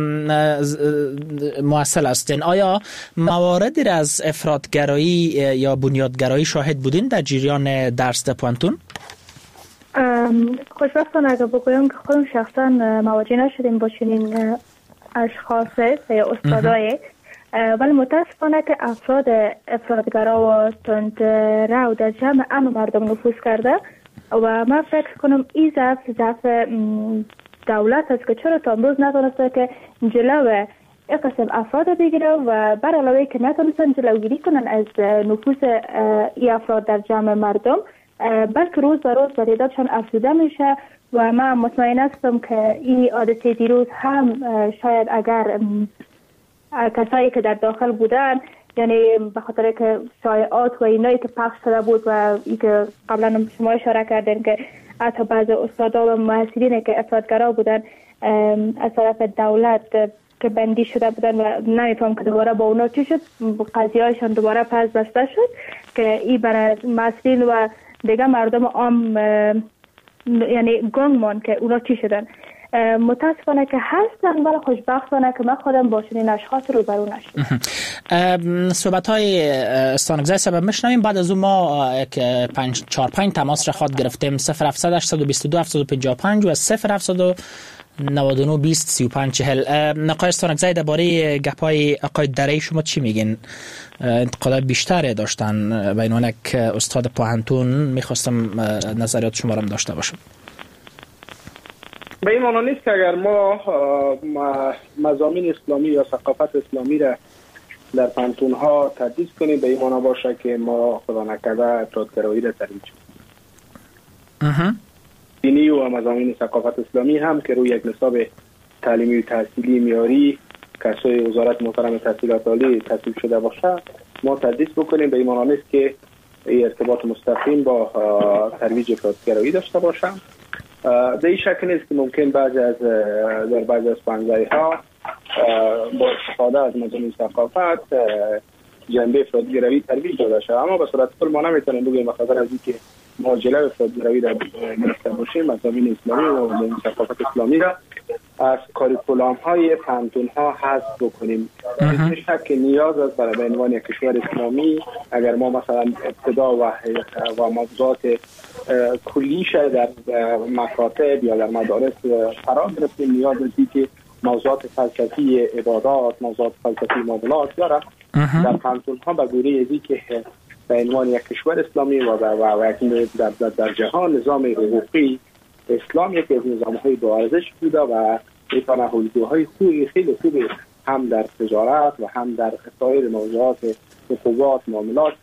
مؤثر هستین، آیا مواردی از افراطگرایی یا بنیادگرایی شاهد بودین در جریان درس در پانتون؟ خوشبختانه اگر بگویم که خودم شخصا مواجه نشدیم با چنین اشخاصی یا استادایی، ولی متاسفانه که افراد افراطگرا و تندرو در جمع عام مردم نفوذ کرده و من فکر کنم این ضعف ضعف دولت است که چرا تا امروز نتونسته که جلو این قسم افراد بگیره و بر علاوه که نتونستن جلوگیری کنن از نفوذ این افراد در جمع مردم، بلکه روز به روز تعدادشان افزوده میشه و من مطمئن هستم که این حادثه دیروز هم شاید اگر کسایی که در داخل بودن، یعنی به خاطر که شایعات و اینایی که پخش شده بود و ای که قبلا شما اشاره کردین که حتی بعض استادا و محصلین که افراطگرا بودن از طرف دولت که بندی شده بودن و نمیفهم که دوباره با اونا چی شد، قضیه هایشان دوباره پس بسته شد که این برای محصلین و دیگه مردم عام یعنی گنگ ماند که اونا چی شدن. متاسفانه که هستن ولی خوشبختانه که من خودم با چنین اشخاص روبرو نشدم. صحبت های استانگزای سبب میشنویم. بعد از اون ما یک پنج چهار پنج تماس را خواهد گرفتیم. صفر هفتصد هشتصد و بیست و دو هفتصد و پنجاه و پنج و صفر هفتصد و نود و نه بیست سی و پنج چهل. نقای استانگزای درباره گپای آقای درهی شما چی میگین؟ انتقادات بیشتری داشتن به عنوان یک استاد پانتون، میخواستم نظریات شما را داشته باشم. به این معنی نیست که اگر ما مضامین اسلامی یا ثقافت اسلامی را در پانتون ها تدریس کنیم به این معنی باشه که ما خدا نکرده افراطگرایی را ترویج کنیم. دینی و مضامین ثقافت اسلامی هم که روی یک نصاب تعلیمی و تحصیلی معیاری کسای وزارت محترم تحصیلات عالی تصویب شده باشه ما تدریس بکنیم به این معنی نیست که این ارتباط مستقیم با ترویج افراطگرایی داشته باشه. به این شکل نیست که ممکن بعضی از در بعضی از پانزایی ها با استفاده از مضامین ثقافت جنبه افراطگرایی ترویج داده شود، اما به صورت کل ما نمیتونیم بگیم به خاطر از اینکه ما جلوه افراطگرایی را گرفته باشیم مضامین اسلامی و مضامین ثقافت اسلامی را از کاریکولام های پانتون ها حذف بکنیم. بدون شک نیاز است برای به عنوان یک کشور اسلامی اگر ما مثلا ابتدا و و موضوعات کلیش در مکاتب یا در مدارس قرار گرفتیم، نیاز است که موضوعات فلسفی عبادات، موضوعات فلسفی معاملات یا در پانتون ها به گونه ازی که به عنوان یک کشور اسلامی و در, در, در, در جهان نظام حقوقی اسلام یکی از نظام‌های با ارزش بوده و میتونه الگوهای خوبی خیلی خوبی هم در تجارت و هم در سایر موضوعات حقوقات معاملات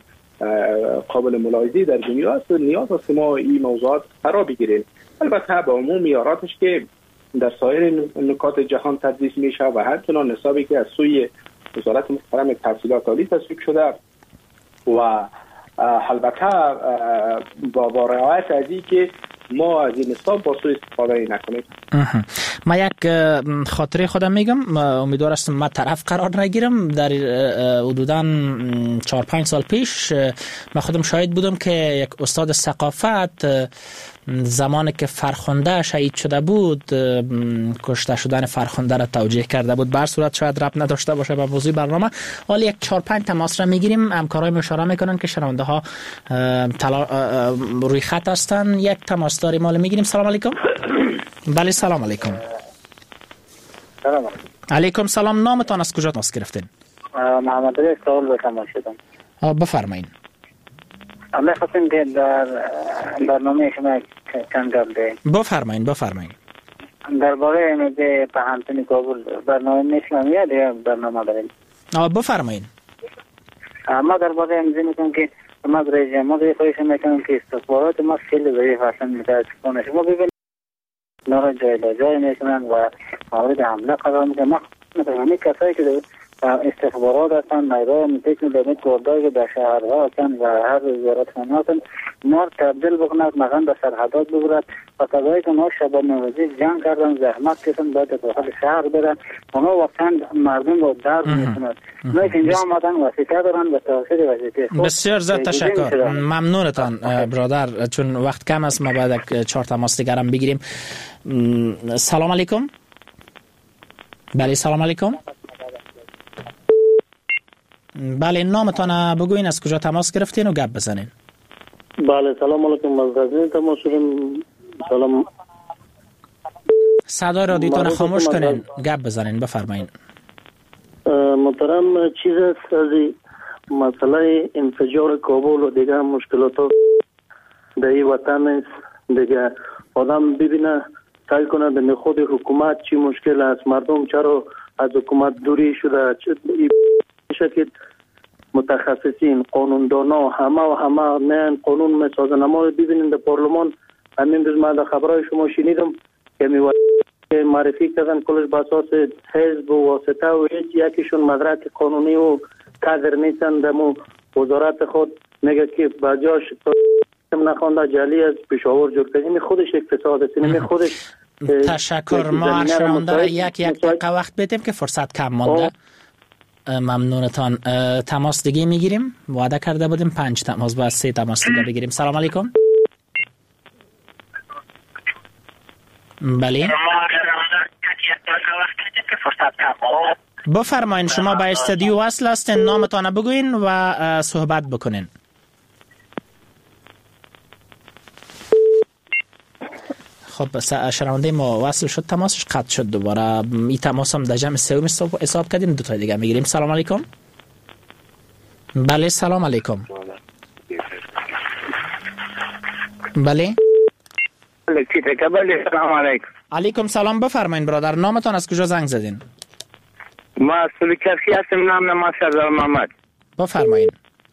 قابل ملاحظه در دنیا است. نیاز است ما این موضوعات قرار بگیریم، البته به عموم معیاراتش که در سایر نکات جهان تدریس میشه و همچنان نصابی که از سوی وزارت محترم تحصیلات عالی تصویب شده و البته با با رعایت از این که ما از این نصاب با سوء استفاده نکنیم. ما یک خاطره خودم میگم، امیدوار هستم ما طرف قرار نگیرم. در حدوداً چهار پنج سال پیش من خودم شاهد بودم که یک استاد ثقافت زمانی که فرخنده شهید شده بود کشته شدن فرخنده را توجیه کرده بود. به هر صورت شاید ربط نداشته باشه به موضوع برنامه. حالا یک چهار پنج تماس را میگیریم. همکارای اشاره میکنن که شنونده ها تلا... روی خط هستن. یک تماس داریم حالا میگیریم. سلام علیکم. بله سلام علیکم. سلام علیکم سلام. نامتان از کجا تماس گرفتین؟ محمد علی سوال به تماس شدم. بفرمایید. الله خواستیم که در برنامه شما چند گپ دهیم. بفرمایید بفرمایید. درباره امید پانتون کابل برنامه میشنم یا برنامه داریم؟ بفرمایید. ما درباره امید میگم که ما رژیم ما دیگه خواهش میکنم که استخبارات ما خیلی ضعیف هستن. متاسفانه شما ببینید نارا جای جای میکنن و مورد حمله قرار میدن. ما مثلا همین کسایی که استخبارات هستند، نیروی امنیتی دامید کوردایی که در شهرها هستند و هر وزارتخانه هستند ما تبدیل بکند مغان به سرحدات ببرد و تبایی که ما شبانه وزیر جنگ کردن زحمت کشن باید داخل شهر برن اونا واقعا مردم رو درد میکنند اونا که اینجا آمدن وسیقه دارن به توسط وظیفه خود. بسیار زیاد تشکر، ممنونتان برادر. چون وقت کم است ما باید چهار تماس دیگرم بگیریم. سلام علیکم. بله سلام علیکم. بله نامتان بگوین، از کجا تماس گرفتین و گپ بزنین. بله سلام علیکم، از غزنی تماس شدیم. سلام. صدای رادیوتان خاموش کنین گپ بزنین، بفرمایین. محترم چیز است از مسئله انفجار کابل و دیگه مشکلات در این وطن است. دیگه آدم ببینه سعی کنه به خود حکومت چی مشکل است، مردم چرا از حکومت دوری شده، این شکل متخصصین قانوندانا همه و همه میان قانون میسازن. اما ببینید در پارلمان همین روز من در خبرهای شما شنیدم که می معرفی کردن کلش به اساس حزب و واسطه و هیچ یکیشون مدرک قانونی و کادر نیستن. در وزارت خود میگه که بجاش نخوانده جعلی از پشاور جور کنیم، خودش اقتصاد است، نمی خودش. تشکر. ما شنونده یک یک دقیقه وقت بدیم که فرصت کم مانده. ممنونتان. تماس دیگه میگیریم، وعده کرده بودیم پنج تماس بعد سه تماس دیگه بگیریم. سلام علیکم. بله بفرمایین، شما به استودیو وصل هستین، نامتان بگوین و صحبت بکنین. خب شنونده ما وصل شد، تماسش قطع شد دوباره. این تماس هم در جمع سوم حساب کردیم، دو تا دیگه میگیریم. سلام علیکم. بله سلام علیکم. بله سلام علیکم. علیکم سلام، بفرمایین برادر، نامتان از کجا زنگ زدین؟ ما از سلوکرخی هستم، نام نماز سردار محمد. بفرمایین.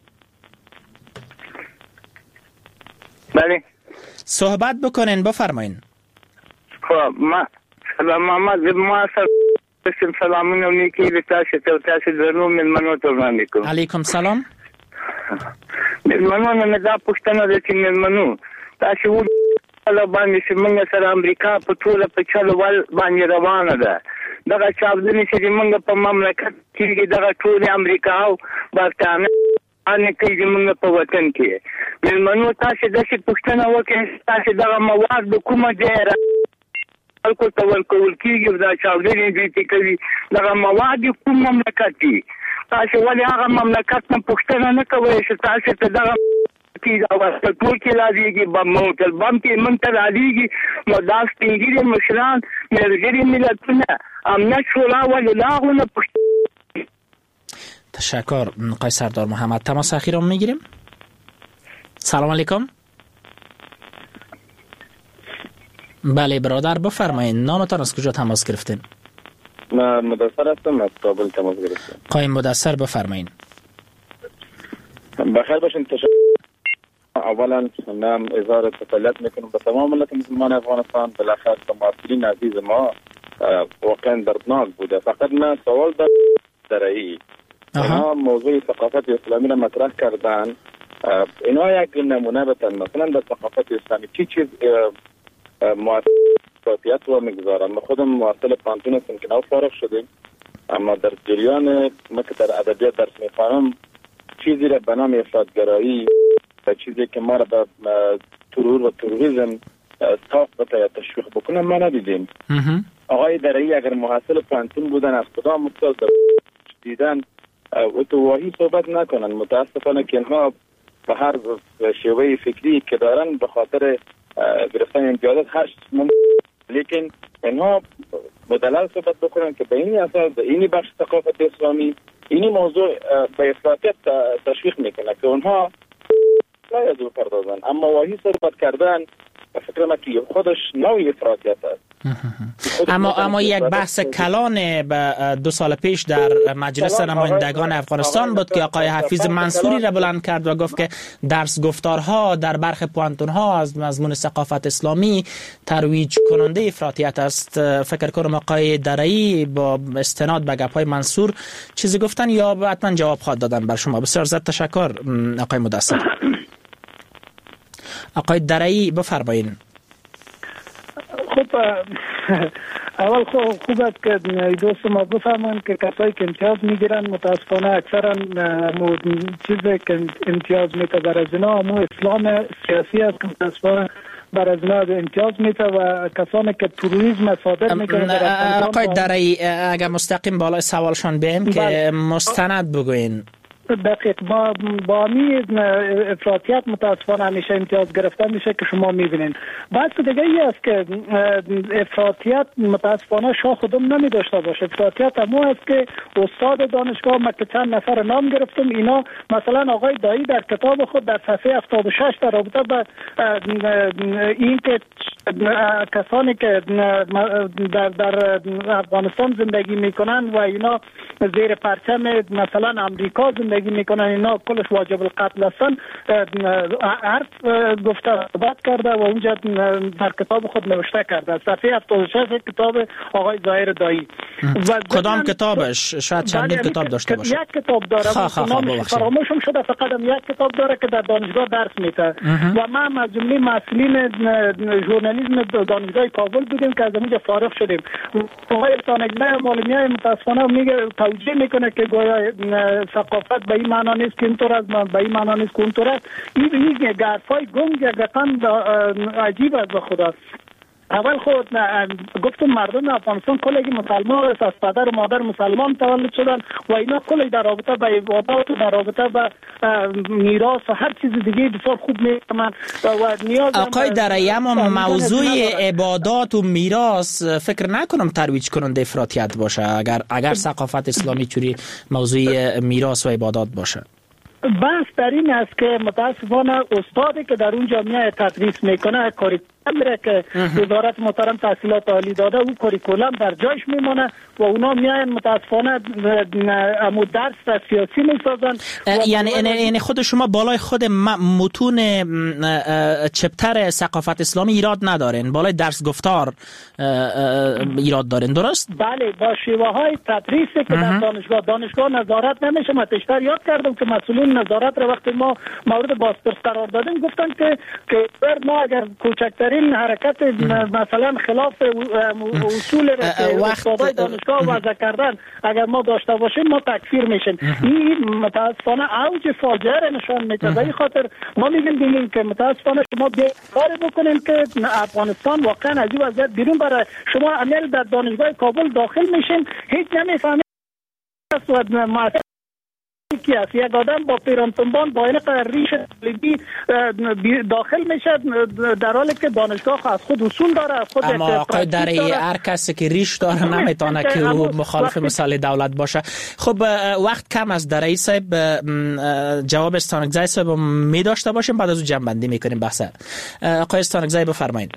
بله صحبت بکنین، بفرمایین. خب ما سلام محمد، ما اصلا بسیم سلامون و نیکی لتاشت و تاشت ذنو من منو تورنا میکن. علیکم سلام. من منو نمدا پشتنا دیتی من منو تاشت و الله باندې چې موږ سره امریکا په ټوله په چلو ول باندې روانه ده. دغه چاودنې چې موږ په مملکت کې دغه ټول امریکا او برتانیې ان کې موږ په وطن کې مېلمنو تاسو د څه پښتنه وکړئ، تاسو دغه مواد د کومه ځای خلکو ته ورکول کېږي دا چاودنې دې کوي، دغه مواد کوم مملکت کې تاسو ولې هغه مملکت نه پښتنه نه کوئ چې تاسو ته دغه کی دا واسطه ټول کې لازمي بم موټل بم کې منتر علیږي مداس پیږي مشران مرګري ملتونه امنیت شورا وللاغونه. تشکر آقای سردار محمد. تماس اخیرم میگیریم. سلام علیکم. بله برادر بفرمایید، نامتان از کجا تماس گرفتین؟ من مدثر هستم، از کابل تماس گرفتم. قایم مدثر بفرمایید. بخیر باشین. تشکر. اولا نام اظهار تسلیت میکنم به تمام ملت مسلمان افغانستان، بالاخره معطلین عزیز ما واقعا دردناک بوده. فقط من سوال در ای اینا موضوع ثقافت اسلامی را مطرح کردن، اینا یک نمونه بتن مثلا در ثقافت اسلامی چی چیز موثقیت و میگذارن. من خودم معطل پانتون هستم که نو فارغ شدیم، اما در جریان ما که در ادبیات درس میخوانم چیزی را به نام افراطگرایی و چیزی که ما را به ترور و تروریسم ساخت بتا یا تشویق بکنم ما ندیدیم. آقای درایی اگر محصل پانتون بودن از کدام مستل دیدن و تو واهی صحبت نکنن. متاسفانه که اینها به هر شیوه فکری که دارن به خاطر گرفتن امتیازات هشت ممکن، لیکن اینها مدلل صحبت بکنن که به اینی اساس به اینی بخش ثقافت اسلامی اینی موضوع به افراطیت تشویق میکنه که اونها لا یادو پردازن. اما واهی صحبت کردن به فکر ما که خودش نوعی افراطیت است. اما اما یک بحث کلان به دو سال پیش در مجلس نمایندگان افغانستان بود که آقای حفیظ منصوری را بلند کرد و گفت که درس گفتارها در برخی پوانتونها از مضمون ثقافت اسلامی ترویج کننده افراطیت است. فکر کنم آقای درایی با استناد به گپ‌های منصور چیزی گفتن یا حتما جواب خواهد دادن بر شما. بسیار زیاد تشکر آقای مدثر. آقای درایی بفرمایید. خب اول خوب است که دوست ما بفهمند که کسایی که امتیاز میگیرن متاسفانه اکثرا چیزی که امتیاز میده بر از اینا مو اسلام سیاسی است که متاسفانه بر از اینا امتیاز میده و کسانی که تروریسم صادر میکنن. آقای درایی اگر مستقیم بالای سوالشان بیم که مستند بگوین. دقیق با با می افراطیت متاسفانه همیشه امتیاز گرفته میشه که شما میبینین. بحث دیگه ای است که افراطیت متاسفانه شاه خودم نمی داشته باشه. افراطیت همون است که استاد دانشگاه ما که چند نفر نام گرفتم اینا مثلا آقای دایی در کتاب خود در صفحه هفتاد و شش در رابطه با این که کسانی که در در افغانستان زندگی میکنن و اینا زیر پرچم مثلا امریکا زندگی میکنن اینا کلش واجب القتل هستن حرف گفته صحبت کرده و اونجا در کتاب خود نوشته کرده. صفحه هفتاد و شش کتاب آقای ظاهر دایی. کدام کتابش؟ شاید چندین کتاب داشته باشه. یک کتاب داره نامش فراموشم شده، فقط یک کتاب داره که در دانشگاه درس میده و ما از جمله مسئولین ژورنالیسم دانشگاه کابل بودیم که از اونجا فارغ شدیم. آقای سانگزای معلمیای متاسفانه میگه توجیه میکنه که گویا ثقافت به این معنا نیست که اینطور است، به این معنا نیست که اونطور است. این میگه گرفای گنگ رقم عجیب است به خدا. اول خود گفتم مردم افغانستان کلی مسلمان است، از پدر و مادر مسلمان تولد شدن و اینا کلی در رابطه با عبادات و در رابطه با میراث و هر چیز دیگه بسیار خوب میفهمن و نیاز. آقای درایی اما موضوع عبادات و میراث فکر نکنم ترویج کننده افراطیت باشه اگر اگر ثقافت اسلامی چوری موضوع میراث و عبادات باشه. بحث در این است که متاسفانه استادی که در اون جامعه تدریس میکنه کاری میره که وزارت محترم تحصیلات عالی داده او کاریکولم در جایش میمونه و اونا میاین متاسفانه امو درس سیاسی میسازن. یعنی یعنی خود شما بالای خود متون چپتر ثقافت اسلامی ایراد ندارین، بالای درس گفتار ایراد دارین، درست؟ بله، با شیوه های تدریسی که در دانشگاه دانشگاه نظارت نمیشه. من پیشتر یاد کردم که مسئولین نظارت را وقتی ما مورد بازپرس قرار دادیم گفتن که که ما اگر کوچکترین حرکت مثلا خلاف اصول استادای دانشگاه وضع کردن اگر ما داشته باشیم ما تکفیر میشیم. این متاسفانه اوج فاجعه را نشان میده. به این خاطر ما میگیم که متاسفانه شما کاری بکنین که افغانستان واقعا از این وضعیت بیرون بره. شما عمل در دانشگاه کابل داخل میشین هیچ نمیفهمید کی است. یک آدم با پیرانتنبان با این ریش لیبی داخل میشه در حالی که دانشگاه از خود اصول داره، از خود. اما آقای درایی هر کسی که ریش داره نمیتونه که او مخالف مسائل دولت باشه. خب وقت کم از درایی صاحب جواب استانکزی صاحب می داشته باشیم بعد از اون جمع بندی میکنیم بحث. آقای استانکزی بفرمایید.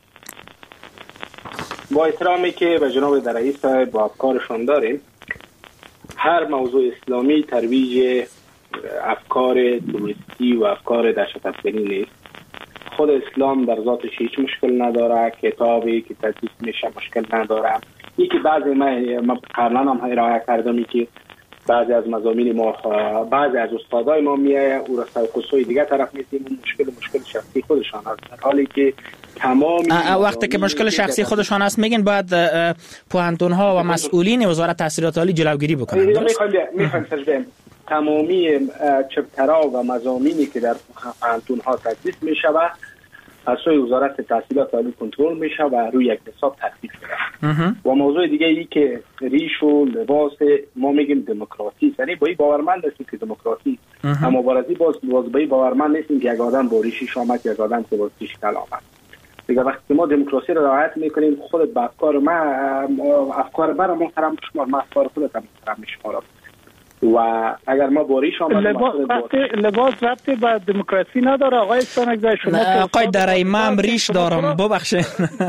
با احترامی که به جناب درایی صاحب با افکارشون داریم، هر موضوع اسلامی ترویج افکار توریستی و افکار دهشت‌افکنی نیست. خود اسلام در ذاتش هیچ مشکل نداره، کتابی که تدریس میشه مشکل نداره. یکی بعضی ما قبلا هم ارائه کردم که بعضی از مضامین ما بعضی از استادای ما میایه او را سر خصوصی دیگه طرف میتیم اون مشکل مشکل شخصی خودشان است، در حالی که تمام وقتی که مشکل شخصی خودشان است میگن باید پوهنتون ها و مسئولین وزارت تحصیلات عالی جلوگیری بکنن. میخوایم تجربه تمامی چپترها و مضامینی که در پوهنتون ها تدریس میشه و از سوی وزارت تحصیلات عالی کنترل میشه و روی یک حساب ترتیب شده. و موضوع دیگه ای که ریش و لباس ما میگیم دموکراسی، یعنی با این باورمند هستیم که دموکراسی، اما بارزی باز باز با این باورمند نیستیم که یک آدم با ریشی شامت یک آدم که با ریشی کلامت. دیگه وقتی ما دموکراسی رو رعایت میکنیم خودت با افکار ما افکار برای محترم شما، ما افکار خودت هم محترم میشمارم. و اگر ما باریش آمد لباس وقتی لباس ربطی به دموکراسی نداره آقای استانکزی. شما آقای درایی من ریش دارم ببخشید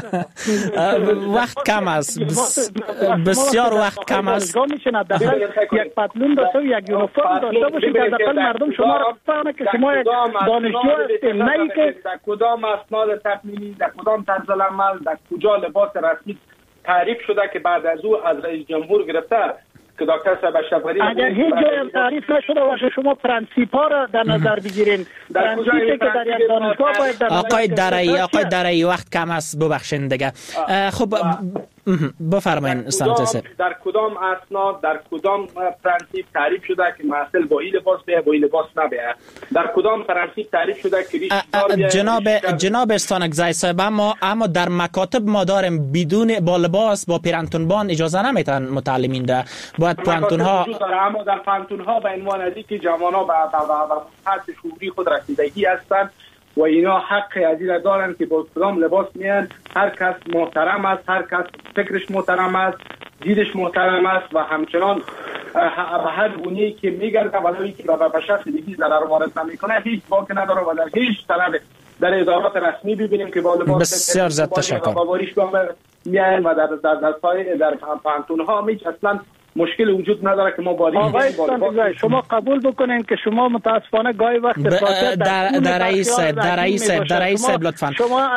وقت کم است بسیار وقت کم است. یک پتلون داشته یک یونیفرم داشته باشید که حداقل مردم شما را بفهمه که شما یک دانشجو هستید، نه اینکه در کدام اسناد تقنینی، در کدام طرز العمل، در کجا لباس رسمی تعریف شده که بعد از او از رئیس جمهور گرفته که دکتر صاحب اشرفی اگر هیچ جای تعریف نشده باشه شما پرنسیپ ها را در نظر بگیرین. پرنسیپی که در یک دانشگاه باید در آقای درایی آقای درایی وقت کم است ببخشید دیگه. خب بفرمایید استاد صاحب. در کدام اسناد در کدام پرنسیپ تعریف شده که محصل با این لباس بیه با این لباس نبیه؟ در کدام پرنسیپ تعریف شده که ریش جناب جناب استانکزی صاحب اما اما در مکاتب ما داریم بدون با لباس با پیرانتونبان اجازه نمیتن متعلمین ده. باید پانتون ها اما در پانتون ها به عنوان از اینکه جوانان به حد شعوری خود رسیدگی هستند و اینا حق از این دارن که با کدام لباس میان. هر کس محترم است، هر کس فکرش محترم است، دیدش محترم است و همچنان به هر گونه‌ای که میگرده ولی که به شخص دیگه ضرر وارد نمیکنه هیچ باکی نداره و در هیچ طلب در ادارات رسمی ببینیم که با لباس بسیار زیاد تشکر میان و در در در پای در پانتون ها میچ اصلا مشکل وجود نداره که ما با آقای شما قبول بکنین که شما متاسفانه گاهی وقت در در رئیس در رئیس در رئیس لطفا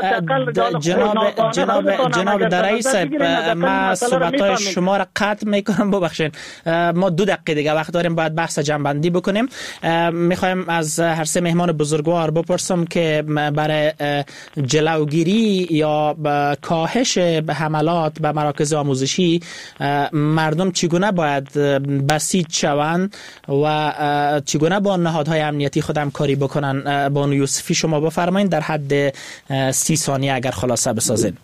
جناب جناب جناب در رئیس ما صحبت‌های شما را قطع میکنم ببخشید. ما دو دقیقه دیگه وقت داریم باید بحث جنبندی بکنیم. میخوایم از هر سه مهمان بزرگوار بپرسم که برای جلوگیری یا کاهش حملات به مراکز آموزشی مردم چگونه باید بسیج شوند و چگونه با نهادهای امنیتی خود همکاری بکنن؟ بانو یوسفی شما بفرمایید در حد سی ثانیه اگر خلاصه بسازید.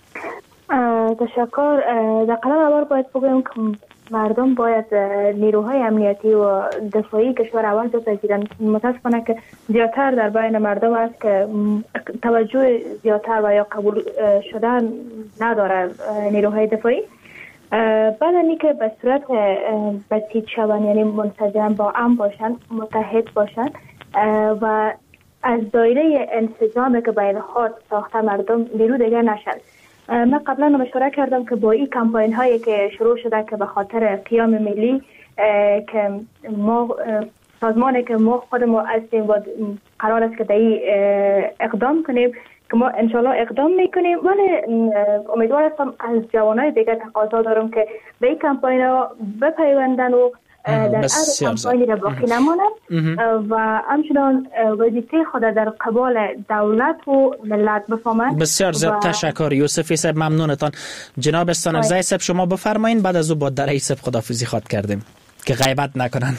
تشکر. در قدم اول باید بگویم که مردم باید نیروهای امنیتی و دفاعی کشور اول بپذیرن. متاسفانه که زیادتر در بین مردم است که توجه زیادتر و یا قبول شدن نداره نیروهای دفاعی. بعد اینکه به صورت بسیج شوند یعنی منسجم با هم باشند، متحد باشند و از دایره انسجامی که بین خود ساخته مردم بیرون دیگر نشند. من قبلا مشوره کردم که با این کمپاین هایی که شروع شده که به خاطر قیام ملی که ما سازمانی که ما خود ما هستیم و قرار است که در این اقدام کنیم که ما انشالله اقدام میکنیم، ولی امیدوار هستم از جوانای دیگر تقاضا دارم که به این کمپاین ها بپیوندن و در عرض کمپاینی را باقی نمانند و همچنان وظیفه خود در قبال دولت و ملت بفهمند. بسیار زیاد تشکر یوسفی صاحب، ممنونتان. جناب استانکزی صاحب شما بفرمایید، بعد از او با درعی صاحب خداحافظی خواد کردیم که غیبت نکنن.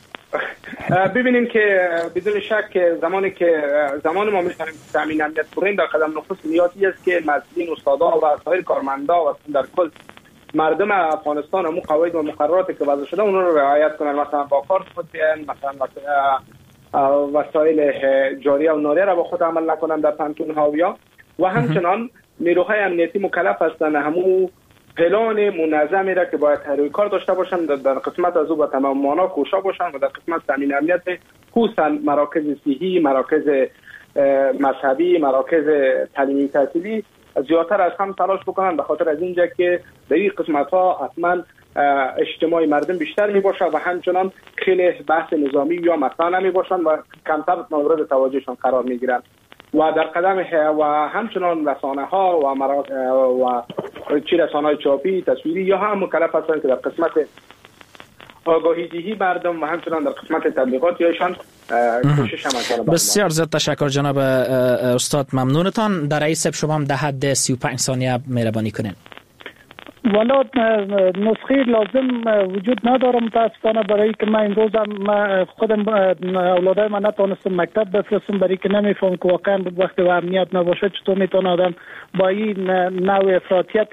ببینیم که بدون شک زمانی که زمان ما می‌خوایم تامین امنیت کنیم در قدم نخست نیازی است که مسئولین، استادا و سایر کارمندا و در کل مردم افغانستان هم قواعد و مقرراتی که وضع شده اونها رو رعایت کنن. مثلا با کارت خود بیان، مثلا وسایل جاریه و ناریه را با خود عمل نکنن در پانتون هاویا و همچنان نیروهای امنیتی مکلف هستند همون پلان منظمی را که باید روی کار داشته باشند در قسمت از او با تمام مانا کوشا باشند و در قسمت تامین امنیت خصوصا مراکز صحی، مراکز مذهبی، مراکز تعلیمی تحصیلی زیادتر از هم تلاش بکنن، به خاطر از اینجا که در این قسمت ها حتما اجتماع مردم بیشتر می باشد و همچنان خیلی بحث نظامی یا مطرح نمی باشند و کمتر مورد توجهشان قرار می گیرند و در قدم و همچنان رسانه ها و مراکز و چی رسانه های چاپی، تصویری یا هم مکلف هستند که در قسمت آگاهی دهی مردم و همچنان در قسمت تبلیغات یایشان کوشش عمل کنند. بسیار زیاد تشکر جناب استاد، ممنونتان. در رئیس شما هم در حد سی و پنج ثانیه مهربانی کنین. والا نسخه لازم وجود نداره متاسفانه، برای که من امروز هم خودم اولادای من نتونستم مکتب بفرستم، برای که نمیفهم که واقعا وقتی و امنیت نباشه چطور میتونه آدم با این نوع افراطیت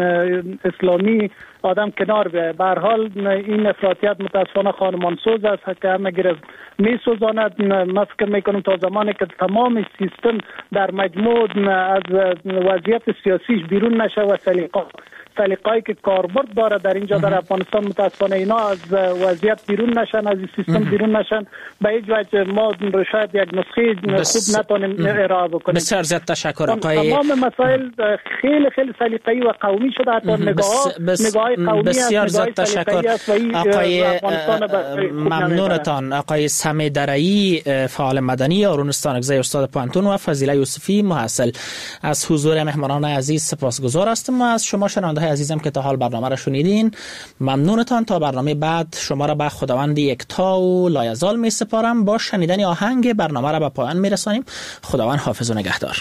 اسلامی آدم کنار بیاید. به هر حال این افراطیت متاسفانه خانمانسوز است که همه گیر میسوزاند. من فکر میکنم تا زمانی که تمام سیستم در مجموع از وضعیت سیاسیش بیرون نشه و سلیقه سلیقه‌ای که کاربرد داره در اینجا در افغانستان متاسفانه اینا از وضعیت بیرون نشن، از این سیستم بیرون نشن، به هیچ وجه ما شاید یک نسخه بس... خوب نتونیم ارائه بکنیم. بسیار زیاد تشکر آقای. تمام مسائل خیلی خیلی سلیقه‌ای و قومی شده، حتی نگاه بس... نگاه قومی بسیار زیاد تشکر آقای. ممنونتان آقای سمی درعی، فعال مدنی آرونستان اگزای استاد پانتون و فضیله یوسفی محصل. از حضور مهمانان عزیز سپاسگزار هستم و از شما شنونده های عزیزم که تا حال برنامه را شنیدین ممنونتان. تا برنامه بعد شما را به خداوند یکتا و لایزال می سپارم. با شنیدن آهنگ برنامه را به پایان می رسانیم. خداوند حافظ و نگهدار.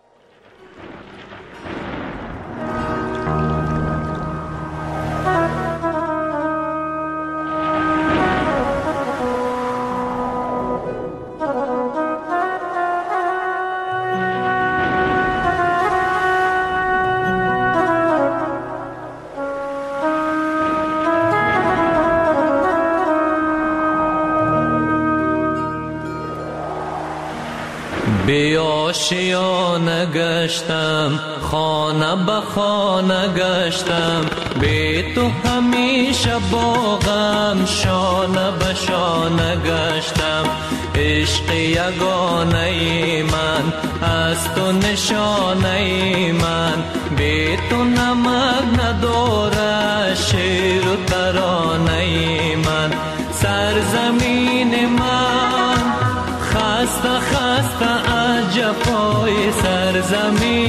بی آشیانه گشتم، خانه به خانه گشتم، بی تو همیشه با غم شانه به شانه گشتم. عشق یگانه من از تو نشانه من، بی تو نمک نداره شعر و ترانه من. سرزمین من خسته خسته از جفای سرزمین